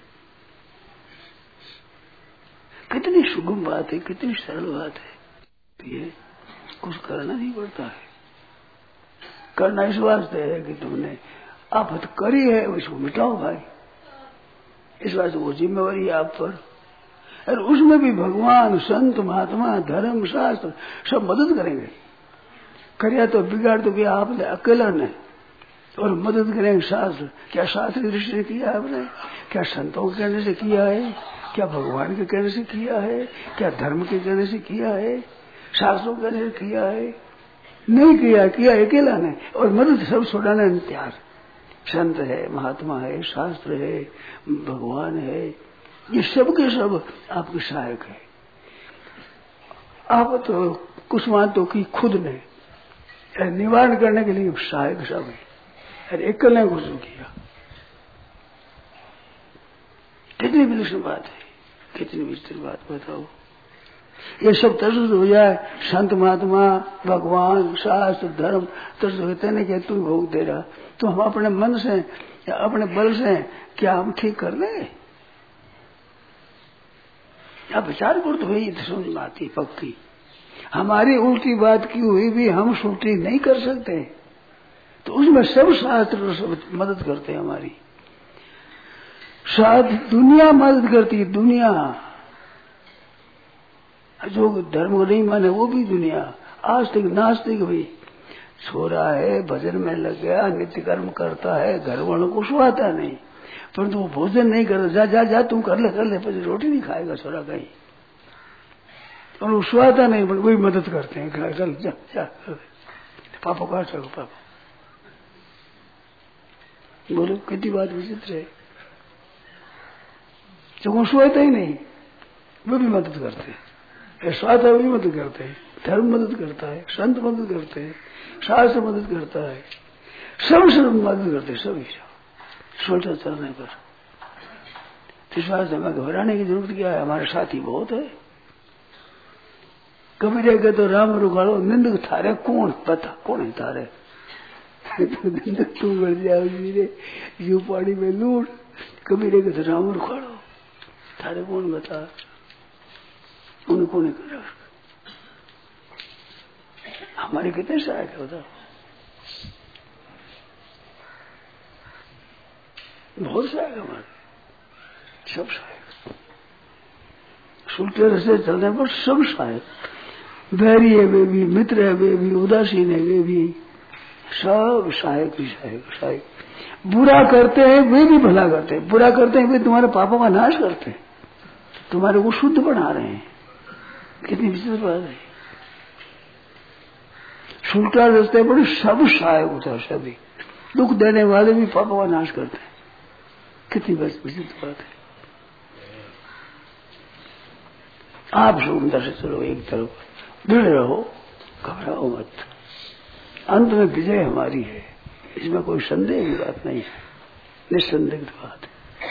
कितनी सुगम बात है, कितनी सरल बात है। ये कुछ करना नहीं पड़ता है। करना इस वास्ते है कि तुमने आफत करी है, उसको मिटाओ भाई। इस वास्ते वो जिम्मेवारी है आप पर। और उसमें भी भगवान, संत, महात्मा, धर्म, शास्त्र सब मदद करेंगे। करिया तो बिगाड़ तो किया आपने अकेला ने, और मदद करेंगे शास्त्र। क्या शास्त्र की दृष्टि से किया आपने, क्या संतों के कहने से किया है, क्या भगवान के कहने से किया है, क्या धर्म के कहने से किया है, शास्त्रों के कहने से किया है? नहीं किया, किया अकेला ने, और मदद सब छोड़ाने तैयार। संत है, महात्मा है, शास्त्र है, भगवान है, ये सब के सब आपके सहायक है। आप तो कुछ बातों की खुद ने निवारण करने के लिए सहायक सब है, अरे एकल ने कुछ किया। कितनी विलक्षण बात है, कितनी विचित्र बात बताओ। ये सब तरस हो जाए, संत महात्मा, भगवान, शास्त्र, धर्म तरस होते नहीं कि तू भोग दे रहा, तो हम अपने मन से या अपने बल से क्या हम ठीक कर ले? आप विचार कर तो वही समझ में आती पक्की। हमारी उल्टी बात की हुई भी हम उल्टी नहीं कर सकते, तो उसमें सब शास्त्र सब मदद करते हैं हमारी। साथ दुनिया मदद करती है, दुनिया जो धर्म को नहीं माने वो भी दुनिया। आस्तिक नास्तिक भी छोरा है, भजन में लग गया, नित्य कर्म करता है, घर वालों को सुहाता नहीं, परंतु वो भोजन नहीं करता। जा जा जा तुम कर ले कर ले, पर रोटी नहीं खाएगा छोरा कहीं, और वो सुहाता नहीं, पर वही मदद करते हैं। चल जा जा पापा का चलो पापा। बोलो कितनी बात विचित्र है। जो वो सुहाता ही नहीं वो भी मदद करते हैं, स्वाद भी मदद करते हैं, धर्म मदद करता है, संत मदद करते हैं, शास्त्र मदद करता है, सब सब मदद करते हैं, सभी सब सोचा चलने पर। इस बात से हमें घबराने की जरूरत क्या है, हमारे साथी बहुत है। कभी रहेगा तो राम रुखाड़ो निंदक थारे कौन पता, कौन है थारे तू बढ़ जाओ रे यू पानी में लूट। कभी रहेगा तो राम रुखाड़ो थारे कौन बता, उनको नहीं कर रहा। हमारे कितने सहायक है बताओ। बहुत सहायक हमारे, सब सहायक। सुलटे रस्ते चलने पर सब सहायक, बैरी है वे भी, मित्र है वे भी, उदासीन है वे भी, सब सहायक ही सहायक सहायक। बुरा करते हैं वे भी भला करते हैं, बुरा करते हैं वे तुम्हारे पापों का नाश करते हैं, तुम्हारे को शुद्ध बना रहे हैं। कितनी विचित्र बात है। सुलटा रास्ते पर सब सहायक होता है, सभी दुख देने वाले भी पापों का नाश करते हैं। कितनी विचित्र बात है। आप सुंदर से चलो, एक तरफ दृढ़ रहो, घबराओ मत, अंत में विजय हमारी है, इसमें कोई संदेह की बात नहीं है, निसंदिग्ध बात है।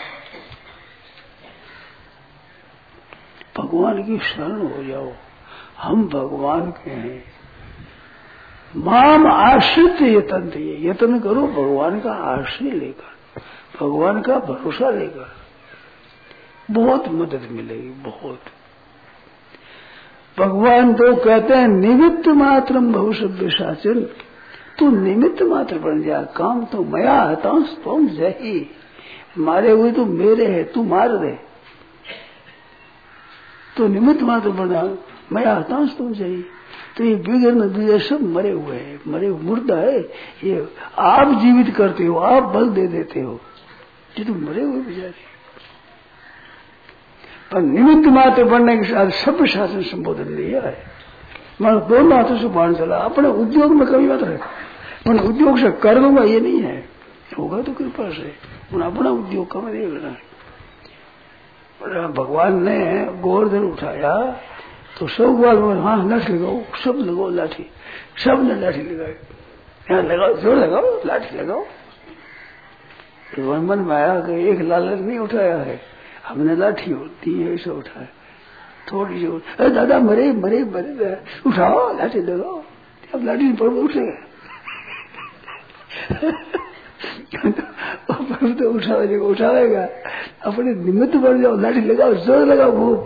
भगवान की शरण हो जाओ, हम भगवान के हैं। माम आश्रित यतन दिए, यतन करो भगवान का आश्रय लेकर, भगवान का भरोसा लेकर, बहुत मदद मिलेगी, बहुत। भगवान तो कहते हैं निमित्त मात्रम भविष्य साचन, तू निमित्त मात्र बन जा, काम तो मया हतांश तुम जही, मारे हुए तो मेरे है, तू मार दे, तो निमित्त मात्र बना, मया हतांश तुम जही। तो ये विघ्न विजय सब मरे हुए हैं, मरे हुए मुर्दा है, ये आप जीवित करते हो, आप बल दे देते हो, ये तो मरे हुए बेचारे। पर निमित्त मात्र बनने के साथ सब शासन संबोधन दिया है। मैं दोनों हाथों से बाण चला, अपने उद्योग में कभी मत रहे, पर उद्योग से कर दूंगा ये नहीं है, होगा तो कृपा से, उन्हें अपना उद्योग कम देख लेना है। भगवान ने गोवर्धन उठाया तो सब बार हाँ लाठी लगाओ, सब लगाओ लाठी, सब ने लाठी लगाई, यहाँ लगाओ, जोर लगाओ, लाठी लगाओ। तो मन में आया कि एक लालच नहीं उठाया है, हमने लाठी होती है ऐसे उठाया, थोड़ी सी अरे दादा मरे मरे मरे, उठाओ लाठी लगाओ, अब लाठी पर उठेगा पर तो उठावेगा उठावेगा, अपने निमित्त बन जाओ, लाठी लगाओ, जोर लगाओ खूब।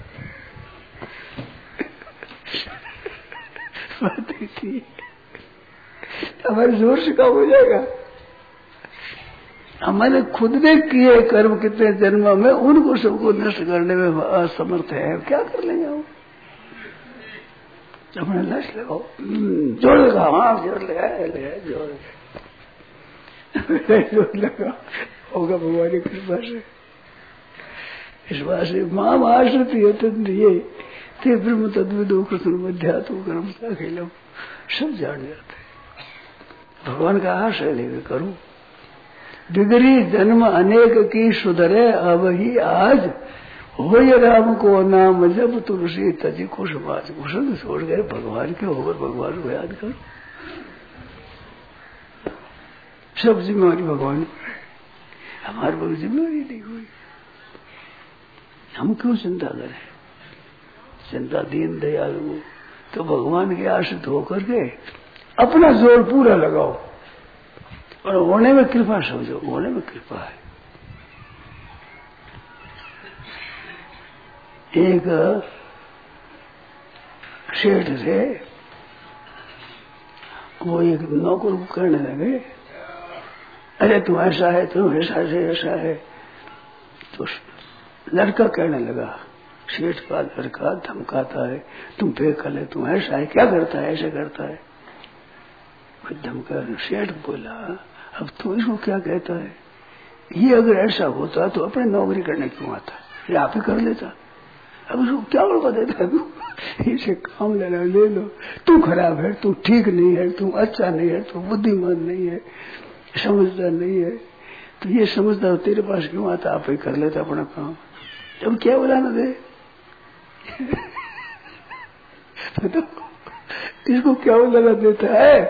हमारे जोर से काम हो जाएगा। हमारे खुद ने किए कर्म कितने जन्मों में, उनको सबको नष्ट करने में असमर्थ है, क्या कर लेंगे हम? अपने लक्ष्य लगाओ, जोर लगाओ, हाँ जोर लगाए लगाए जोर जोर लगाओ, होगा भगवान की कृपा से। इस बात से माँ आश्रित यतन दिए ते ब्रह्म तद्विदो कृष्ण मध्यात्म कर्म अखिलम, सब जान जाते हैं। भगवान का आश्रय लेकर करो। बिगड़ी जन्म अनेक की सुधरे अब ही आज, हो राम को नाम जब तुलसी तजी को समाज, कुशल छोड़ गए भगवान के होकर भगवान को याद करो। सब जिम्मेवारी भगवान पर है, हमारे पर जिम्मेवारी नहीं हुई, हम क्यों चिंता करें? चिंता दीन दयालु तो भगवान के आश्रित होकर के अपना जोर पूरा लगाओ, और होने में कृपा समझो, होने में कृपा है। एक सेठ थे, वो एक नौकर को कहने लगे, अरे तुम ऐसा है, तुम ऐसा है, ऐसा है। तो लड़का कहने लगा, सेठ का लड़का धमकाता है, तुम बेकल है, तुम ऐसा है, क्या करता है, ऐसे करता है, धमका। सेठ बोला, अब तू इसको क्या कहता है? ये अगर ऐसा होता तो अपने नौकरी करने क्यों आता, ये आप ही कर लेता, अब इसको क्या बड़का देता है? तू इसे काम लेना ले लो, तू खराब है, तू ठीक नहीं है, तू अच्छा नहीं है, तू बुद्धिमान नहीं है, समझदार नहीं है, तो ये समझदार तेरे पास क्यों आता, आप ही कर लेता अपना काम, अब क्या बुलाना दे? तो इसको क्या बुलाना देता है?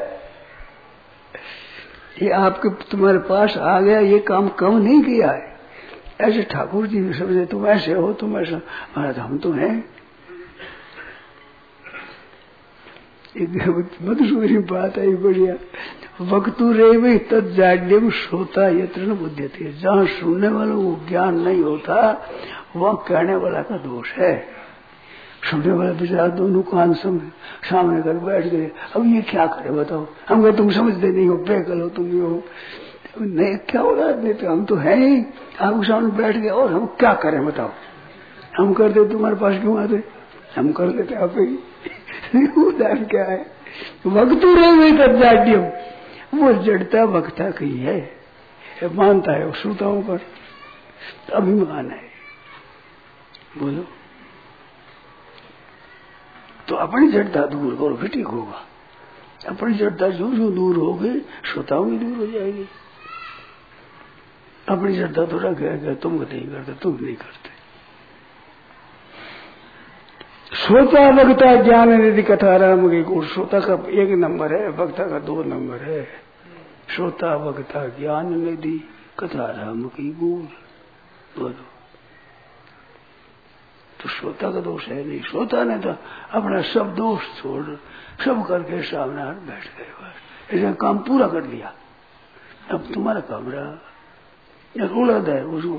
ये आपके तुम्हारे पास आ गया, ये काम कम नहीं किया है, ऐसे ठाकुर जी भी समझे, तुम ऐसे हो, तुम ऐसा, महाराज हम तो हैं। एक मधुसूरी बात आई बढ़िया, वक्तु रे में तद जाड्यम श्रोता यत्र न बुद्ध्यते, जहाँ सुनने वालों को ज्ञान नहीं होता वह कहने वाला का दोष है। सुनने वाले बेचारा दोनों कान सामने कर बैठ गए, अब ये क्या करे बताओ, हम कहे तुम समझते नहीं हो, बेकल हो, तुम ये हो, नहीं क्या हो रहा है, नहीं तो हम तो हैं ही, आपके सामने बैठ गए और हम क्या करें बताओ। हम करते तुम्हारे पास क्यों आते, हम कर लेते आप ही। उदाहरण क्या है, वक्त रहे हुए तत्जाड्यम, वो जड़ता वक्ता की है, मानता है श्रोताओं पर अभिमान है। बोलो तो अपनी जड़ता दूर करो फिर ठीक होगा। अपनी जड़ता जो जो दूर होगी श्रोताओं की दूर हो जाएगी। अपनी जड़ता थोड़ा कह गया तुम नहीं करते, तुम नहीं करते। श्रोता वक्ता ज्ञान निधि कथा राम की गुण, श्रोता का एक नंबर है, वक्ता का दो नंबर है। श्रोता वक्ता ज्ञान निधि कथा राम की गुण। बोलो तो श्रोता का दोष है नहीं, श्रोता ने तो अपना सब दोष छोड़ सब करके सामने हाथ बैठ गए, ऐसा काम पूरा कर लिया। अब तुम्हारा काम रहा उलझ है उसको।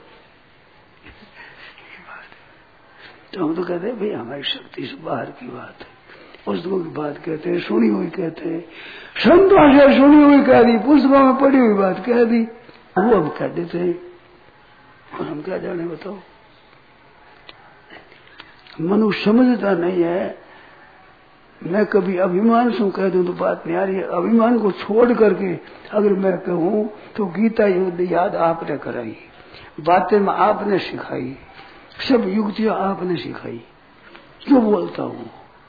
तो हम तो कहते हैं भाई हमारी शक्ति से बाहर की बात है, पुस्तकों की बात कहते हैं, सुनी हुई कहते हैं, संतों से सुनी हुई कह दी, पुस्तकों में पढ़ी हुई बात कह दी, वो हम कह देते हैं और हम क्या जाने बताओ। मनुष्य समझता नहीं है। मैं कभी अभिमान से कह दूं तो बात नहीं आ रही है। अभिमान को छोड़ करके अगर मैं कहूं तो गीता युद्ध याद आपने कराई, बातें में आपने सिखाई, सब युक्तियां आपने सिखाई, क्यों बोलता हूं।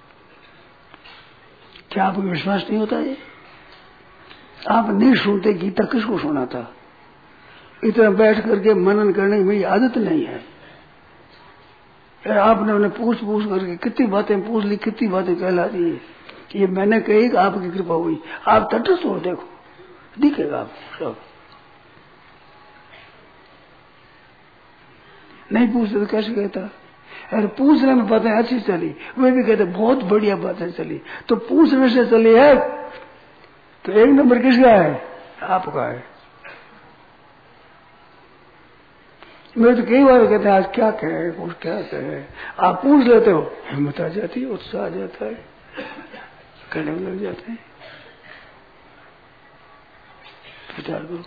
क्या आपको विश्वास नहीं होता है? आप नहीं सुनते गीता किसको सुना था? इतना बैठ करके मनन करने की मेरी आदत नहीं है। आपने उन्हें पूछ पूछ करके कितनी बातें पूछ ली, कितनी बातें कहला दी। ये मैंने कही कि आपकी कृपा हुई। आप तटस्थ हो, देखो दिखेगा आपको सब। नहीं पूछते तो कैसे कहता? अरे पूछने में बातें अच्छी चली, वे भी कहते बहुत बढ़िया बातें चली। तो पूछने से चली है तो एक नंबर किसका है? आपका है। मैं तो कई बार कहते हैं आज क्या कहे, कुछ क्या कहे। आप पूछ लेते हो, हिम्मत आ जाती है, उत्साह आ जाता है, कहने में लग जाते हैं। विचार करो।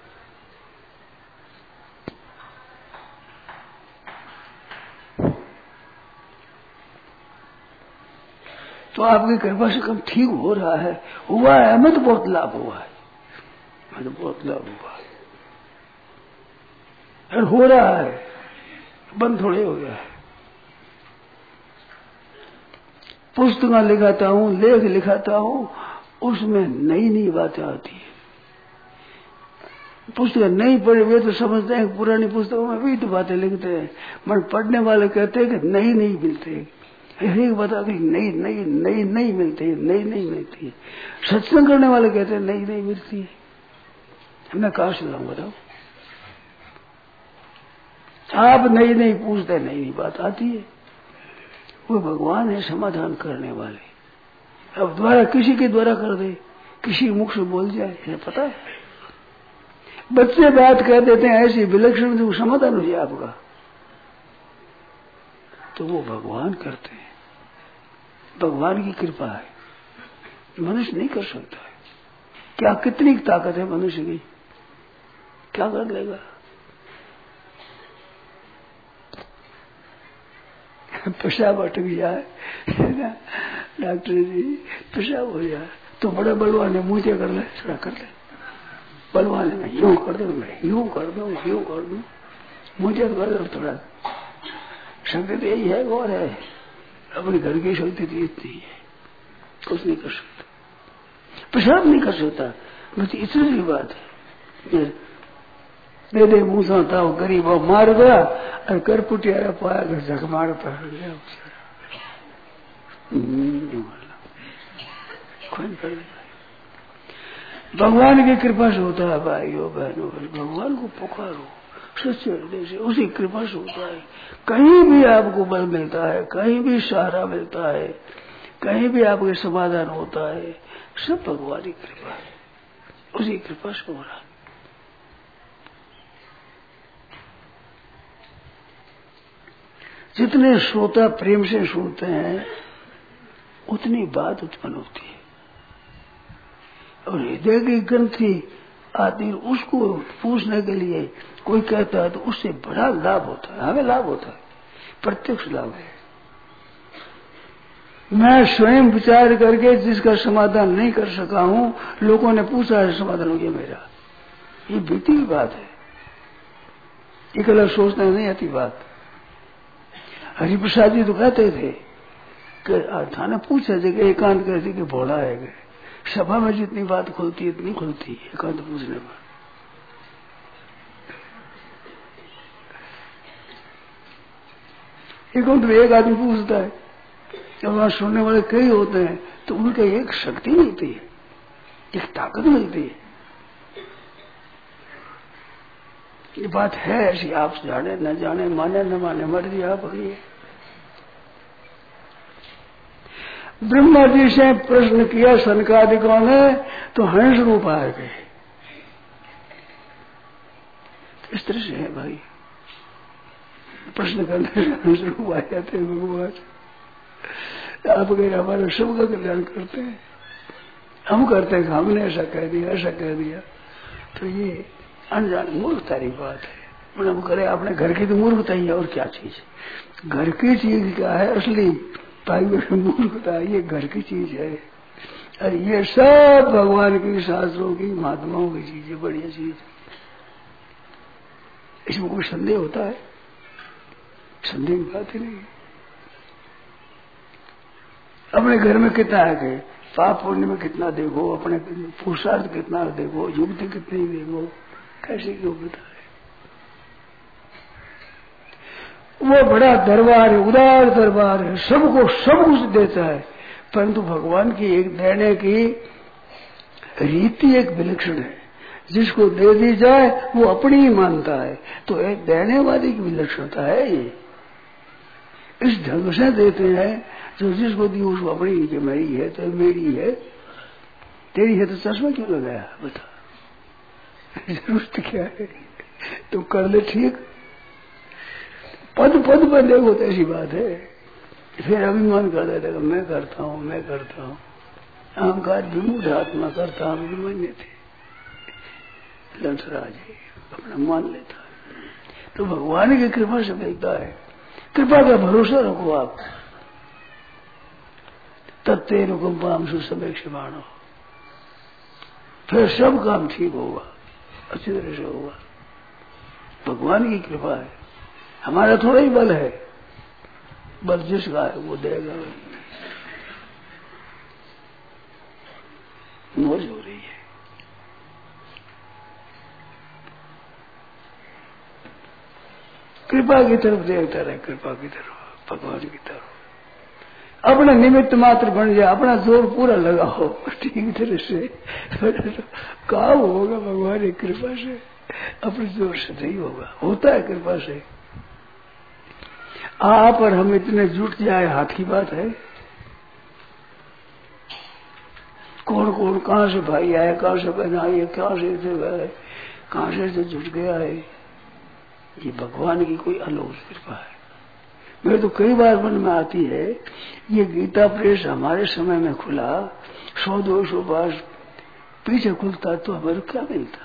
तो आपकी कृपा से कम ठीक हो रहा है, हुआ है, हमें तो बहुत लाभ हुआ है, हमें तो बहुत लाभ हुआ है। और हो रहा है, बंद थोड़े हो गया है। पुस्तकें लिखाता हूँ, लेख लिखाता हूँ, उसमें नई नई बातें आती है। पुस्तकें नहीं पढ़े हुए तो समझते हैं पुरानी पुस्तकों में भी तो बातें लिखते हैं, मगर पढ़ने वाले कहते हैं कि नई नहीं मिलती है। एक बता दी नई नई नई नहीं मिलती है, नई नहीं मिलती है। सत्संग करने वाले कहते हैं नई नहीं मिलती है। मैं कहाँ से लाऊं बताओ? आप नई नहीं पूछते, नई नई बात आती है। वो भगवान है समाधान करने वाले। अब द्वारा किसी के द्वारा कर दे, किसी मुख से बोल जाए, इन्हें पता है। बच्चे बात कह देते हैं ऐसी विलक्षण तो समाधान हो जाए आपका, तो वो भगवान करते हैं। भगवान की कृपा है, मनुष्य नहीं कर सकता है। क्या कितनी ताकत है मनुष्य की, क्या कर लेगा? पेशाब अटक जाए डॉक्टर जी, पेशाब हो जाए तो बड़े बलवान ने मुझे कर ले, थोड़ा कर ले। बलवान में यूं कर दो, मैं यूं कर दूं, यूं कर दूं, मुझे कर दो थोड़ा। शक्ति तो यही है, और है अपने घर की शक्ति तो इतनी है, कुछ नहीं कर सकता। पेशाब नहीं कर सकता, बस इतनी सी बात है। दे दे मुँह था वो गरीब वो मार गया और कर पुटिया पाया घर जग मारता गया। भगवान की कृपा से होता है भाइयों बहनों, भगवान को पुकारो सच्चे हृदय से, उसी कृपा से होता है। कहीं भी आपको बल मिलता है, कहीं भी सहारा मिलता है, कहीं भी आपके समाधान होता है, सब भगवान की कृपा है, उसी कृपा से हो रहा है। जितने श्रोता प्रेम से सुनते हैं उतनी बात उत्पन्न होती है, और हृदय की ग्रंथि आती, उसको पूछने के लिए कोई कहता है तो उससे बड़ा लाभ होता है, हमें लाभ होता है, प्रत्यक्ष लाभ है। मैं स्वयं विचार करके जिसका समाधान नहीं कर सका हूं, लोगों ने पूछा है समाधान हो गया मेरा, ये बीती की बात है, एक अलग सोचने नहीं आती बात। हरिप्रसाद जी तो कहते थे कि थाने पूछा जगह एकांत कहती कि भोला है, सभा में जितनी बात खुलती है इतनी खुलती है एकांत पूछने पर। एकांत में एक आदमी पूछता है, जब वहां सुनने वाले कई होते हैं तो उनके एक शक्ति मिलती है, एक ताकत मिलती है। ये बात है ऐसी, आप जाने न जाने, माने न माने, मर्जी आप है। ब्रह्मा जी से प्रश्न किया सनकादिकों ने तो हंस रूप आ गए। इस तरह से है भाई, प्रश्न करने से हंस रूप आ जाते हैं भगवान। आप अगर हमारा सबका कल्याण करते हैं, हम करते हैं कि हमने ऐसा कह दिया ऐसा कह दिया, तो ये अनजान मूर्खता की बात है। मतलब करे अपने घर की तो मूर्खता ही है, और क्या चीज घर की चीज क्या है असली पाई मूर्खता, ये घर की चीज है। और ये सब भगवान की शास्त्रों की महात्माओं की चीज है, बढ़िया चीज। इसमें कोई संदेह होता है? संदेह की बात ही नहीं। अपने घर में कितना है, पाप पुण्य में कितना देखो, अपने पुरुषार्थ कितना देखो, युक्ति कितनी देखो, कैसे क्यों बताए। वो बड़ा दरबार है, उदार दरबार है, सबको सब कुछ देता है, परंतु भगवान की एक देने की रीति एक विलक्षण है। जिसको दे दी जाए वो अपनी ही मानता है, तो एक देने वाले की विलक्षणता है ये। इस ढंग से देते हैं जो जिसको दी उसको अपनी कि मेरी है तो मेरी है, तेरी है तो चश्मा क्यों लगाया बता, जरूरत क्या है, तुम कर ले ठीक। पद पद पर देखो तो ऐसी बात है, फिर अभिमान कर देता है मैं करता हूँ मैं करता हूँ। अहंकार विमूढ़ आत्मा करता अभिमान्य थे, लंसराज है, अपना मान लेता है। तो भगवान की कृपा से मिलता है, कृपा का भरोसा रखो आप। तत्ते अनुकंपाम सुसमेक्ष मानो, फिर सब काम ठीक होगा, अच्छी तरह से होगा। भगवान की कृपा है, हमारा थोड़ा ही बल है, बल जिसका है वो देगा। मौज हो रही है। कृपा की तरफ देखता रहे, कृपा की तरफ, भगवान की तरफ। अपना निमित्त मात्र बन जाए, अपना जोर पूरा लगाओ ठीक तरह से, काम होगा भगवान की कृपा से, अपने जोर से नहीं होगा, होता है कृपा से। आप और हम इतने जुट जाए हाथ की बात है। कौन कौन कहां से भाई आए, कहां से बहन आई है, कहां से गए, कहां से तो जुट गया है। ये भगवान की कोई अलौकिक कृपा है। मेरे तो कई बार मन में आती है, ये गीता प्रेस हमारे समय में खुला, सौ दो सौ बार पीछे खुलता तो हमें क्या मिलता,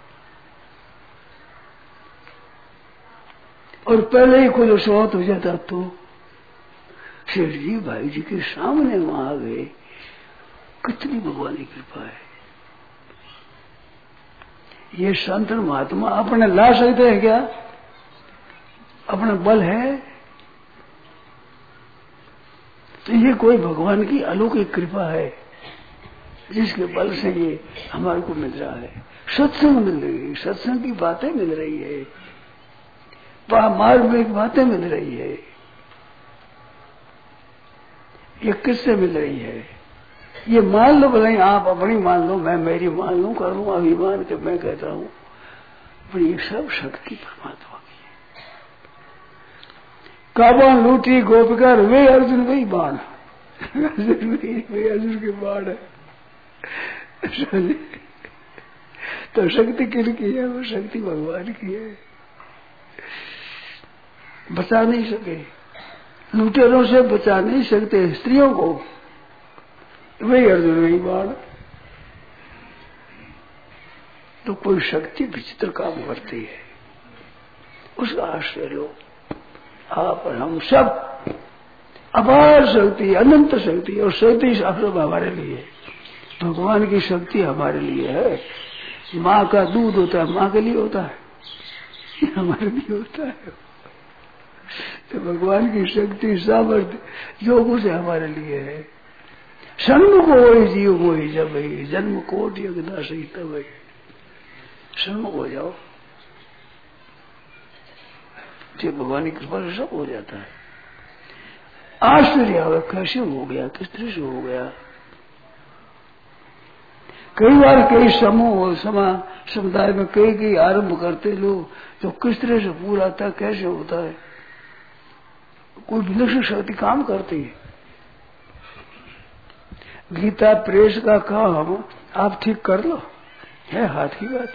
और पहले ही खुद शौत हो जाता तो शेठ जी भाई जी के सामने वहां आ गए। कितनी भगवान की कृपा है। ये संत महात्मा अपने ला सकते हैं क्या? अपना बल है तो ये कोई भगवान की अलौकिक कृपा है, जिसके बल से ये हमारे को मिल रहा है। सत्संग मिल रही है, सत्संग की बातें मिल रही है, मार्ग में बातें मिल रही है। ये किससे मिल रही है? ये मान लो भले आप अपनी मान लो, मैं मेरी मान लू, कर लू अभिमान के मैं कहता हूं, पर ये सब शक्ति परमात्मा की है। काबान लूटी गोपिका वे अर्जुन वही बाण, अर्जुन वे अर्जुन के बाण है। तो शक्ति किसकी है? वो शक्ति भगवान की है। बचा नहीं सके, लुटेरों से बचा नहीं सकते स्त्रियों को, वही अर्जुन वही बाण। तो कोई शक्ति विचित्र काम करती है, उसका आश्रय लो। आप और हम सब अपार शक्ति, अनंत शक्ति, और शक्ति सब हमारे लिए, भगवान की शक्ति हमारे लिए है। माँ का दूध होता है, माँ के लिए होता है, हमारे लिए होता है। तो भगवान की शक्ति, सामर्थ्य, जो कुछ हमारे लिए है। सन्मुख हो जीव मोहि जब ही, जन्म कोटि अगदा सही तब ही। सन्मुख हो जाओ, जो भगवान की कृपा से सब हो जाता है। आश्चर्य हो, कैसे हो गया, किस तरह से हो गया। कई बार कई समूह समा समुदाय में कई कई आरंभ करते लोग, तो किस तरह से पूरा था, कैसे होता है। कोई विलक्षण शक्ति काम करती है। गीता प्रेस का काम आप ठीक कर लो, है हाथ की बात,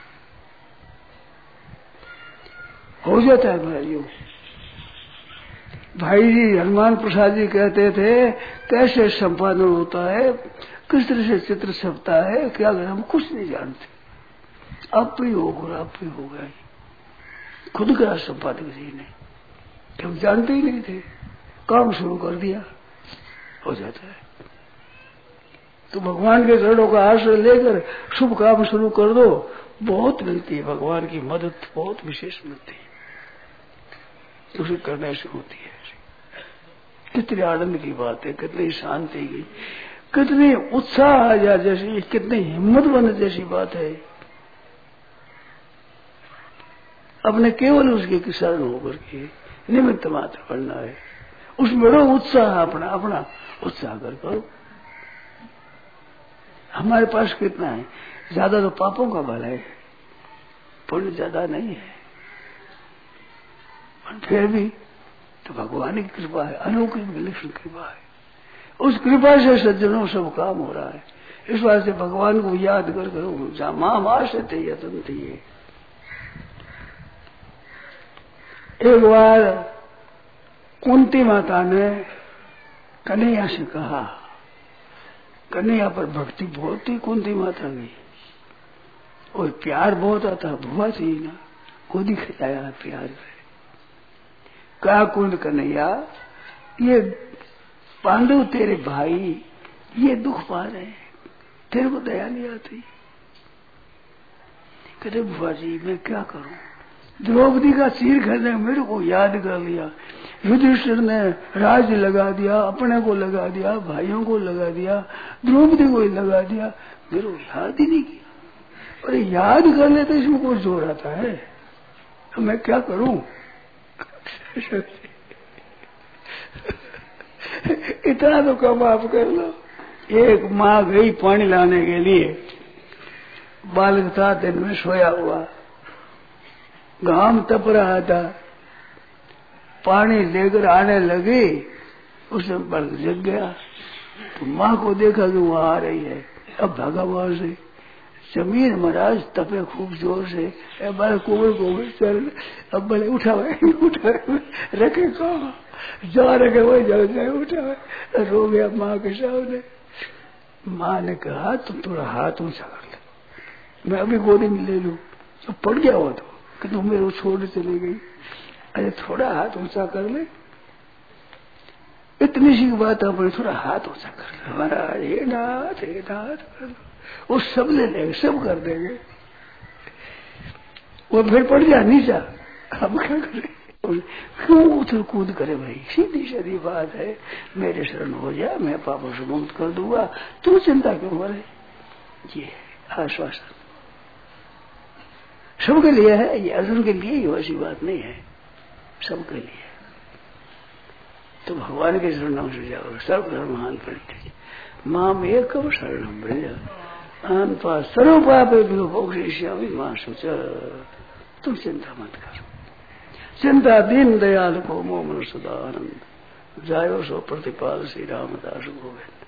हो जाता है भाइयों। भाई जी हनुमान प्रसाद जी कहते थे कैसे संपादन होता है, किस तरह से चित्र छपता है, क्या हम कुछ नहीं जानते। अब भी होगा, अब भी हो गया, खुद करा संपादक जी ने, हम जानते ही नहीं थे, काम शुरू कर दिया, हो जाता है। तो भगवान के चरणों का आश्रय लेकर शुभ काम शुरू कर दो, बहुत मिलती है, भगवान की मदद बहुत विशेष मिलती है, उसे करने से होती है। कितने आनंद की बात है, कितनी शांति की, कितनी उत्साह या जैसी, कितनी हिम्मत बनने जैसी बात है। अपने केवल उसके किसान होकर के निमित्त मात्र बनना है, उसमें बड़ो उत्साह, अपना अपना उत्साह कर करो। हमारे पास कितना है, ज्यादा तो पापों का बल है, पुण्य ज्यादा नहीं है, फिर भी तो भगवान की कृपा है, अलौकिक विलक्षण कृपा है। उस कृपा से सज्जनों सब काम हो रहा है। इस बात से भगवान को याद कर करो, जहां मां मां से थे यतन थी। एक बार कुंती माता ने कन्हैया से कहा, कन्हैया पर भक्ति बहुत थी कुंती माता की, और प्यार बहुत आता, भुआ थी ना, गोदी खिलाया प्यार से। कहा कुंद कन्हैया, ये पांडव तेरे भाई ये दुख पा रहे हैं, तेरे को दया नहीं आती। कहते बुआ जी मैं क्या करूं, द्रौपदी का सिर खरने मेरे को याद कर लिया, युधिष्ठिर ने राज्य लगा दिया, अपने को लगा दिया, भाइयों को लगा दिया, द्रौपदी को ही लगा दिया, मेरे को याद ही नहीं किया। अरे याद कर ले तो इसमें कोई जोर आता है, तो मैं क्या करूं। इतना तो कम आप कर लो। एक माँ गई पानी लाने के लिए, बालक था दिन में सोया हुआ, घाम तप रहा था, पानी लेकर आने लगी, उसमें बालक जग गया। तो माँ को देखा कि वो आ रही है, अब भागा वहां से। जमीन महाराज तपे खूब जोर से, बालक कोमल कोमल चल, अब बोले उठा हुआ उठा रखे कहा जा रखे वही जल जाए, उठा रो गया माँ के सामने। माँ ने कहा तुम थोड़ा हाथ ऊंचा कर ले, मैं अभी गोदी में ले लूं। तो पड़ गया हो तो कि तुम मेरे को छोड़ चली गई, अरे थोड़ा हाथ ऊंचा कर ले, इतनी सी बात है, थोड़ा हाथ ऊंचा कर ले महाराज, हे नाथ हे नाथ कर लो। वो सब ले लेंगे, सब कर देंगे। वो फिर पड़ जा नीचा, हम क्या करें, क्यों उथल कूद करे भाई, सीधी सीधी बात है, मेरे शरण हो जा, मैं पापों से मुक्त कर दूंगा, तू चिंता क्यों करे। ये आश्वासन सबके लिए है, ये अर्जुन के लिए ही वैसी बात नहीं है, सबके लिए। तो भगवान के शरणों से जाओ, सर्वधर्मान परित्यज्य माम एकम शरणम व्रज अहम त्वा सर्वपापेभ्यो मोक्षयिष्यामि मा शुचः। तुम चिंता मत करो, चिंता दीन दयाल को मोह मन सदा आनंद, जायो सो प्रतिपाल श्री रामदास गोविंद।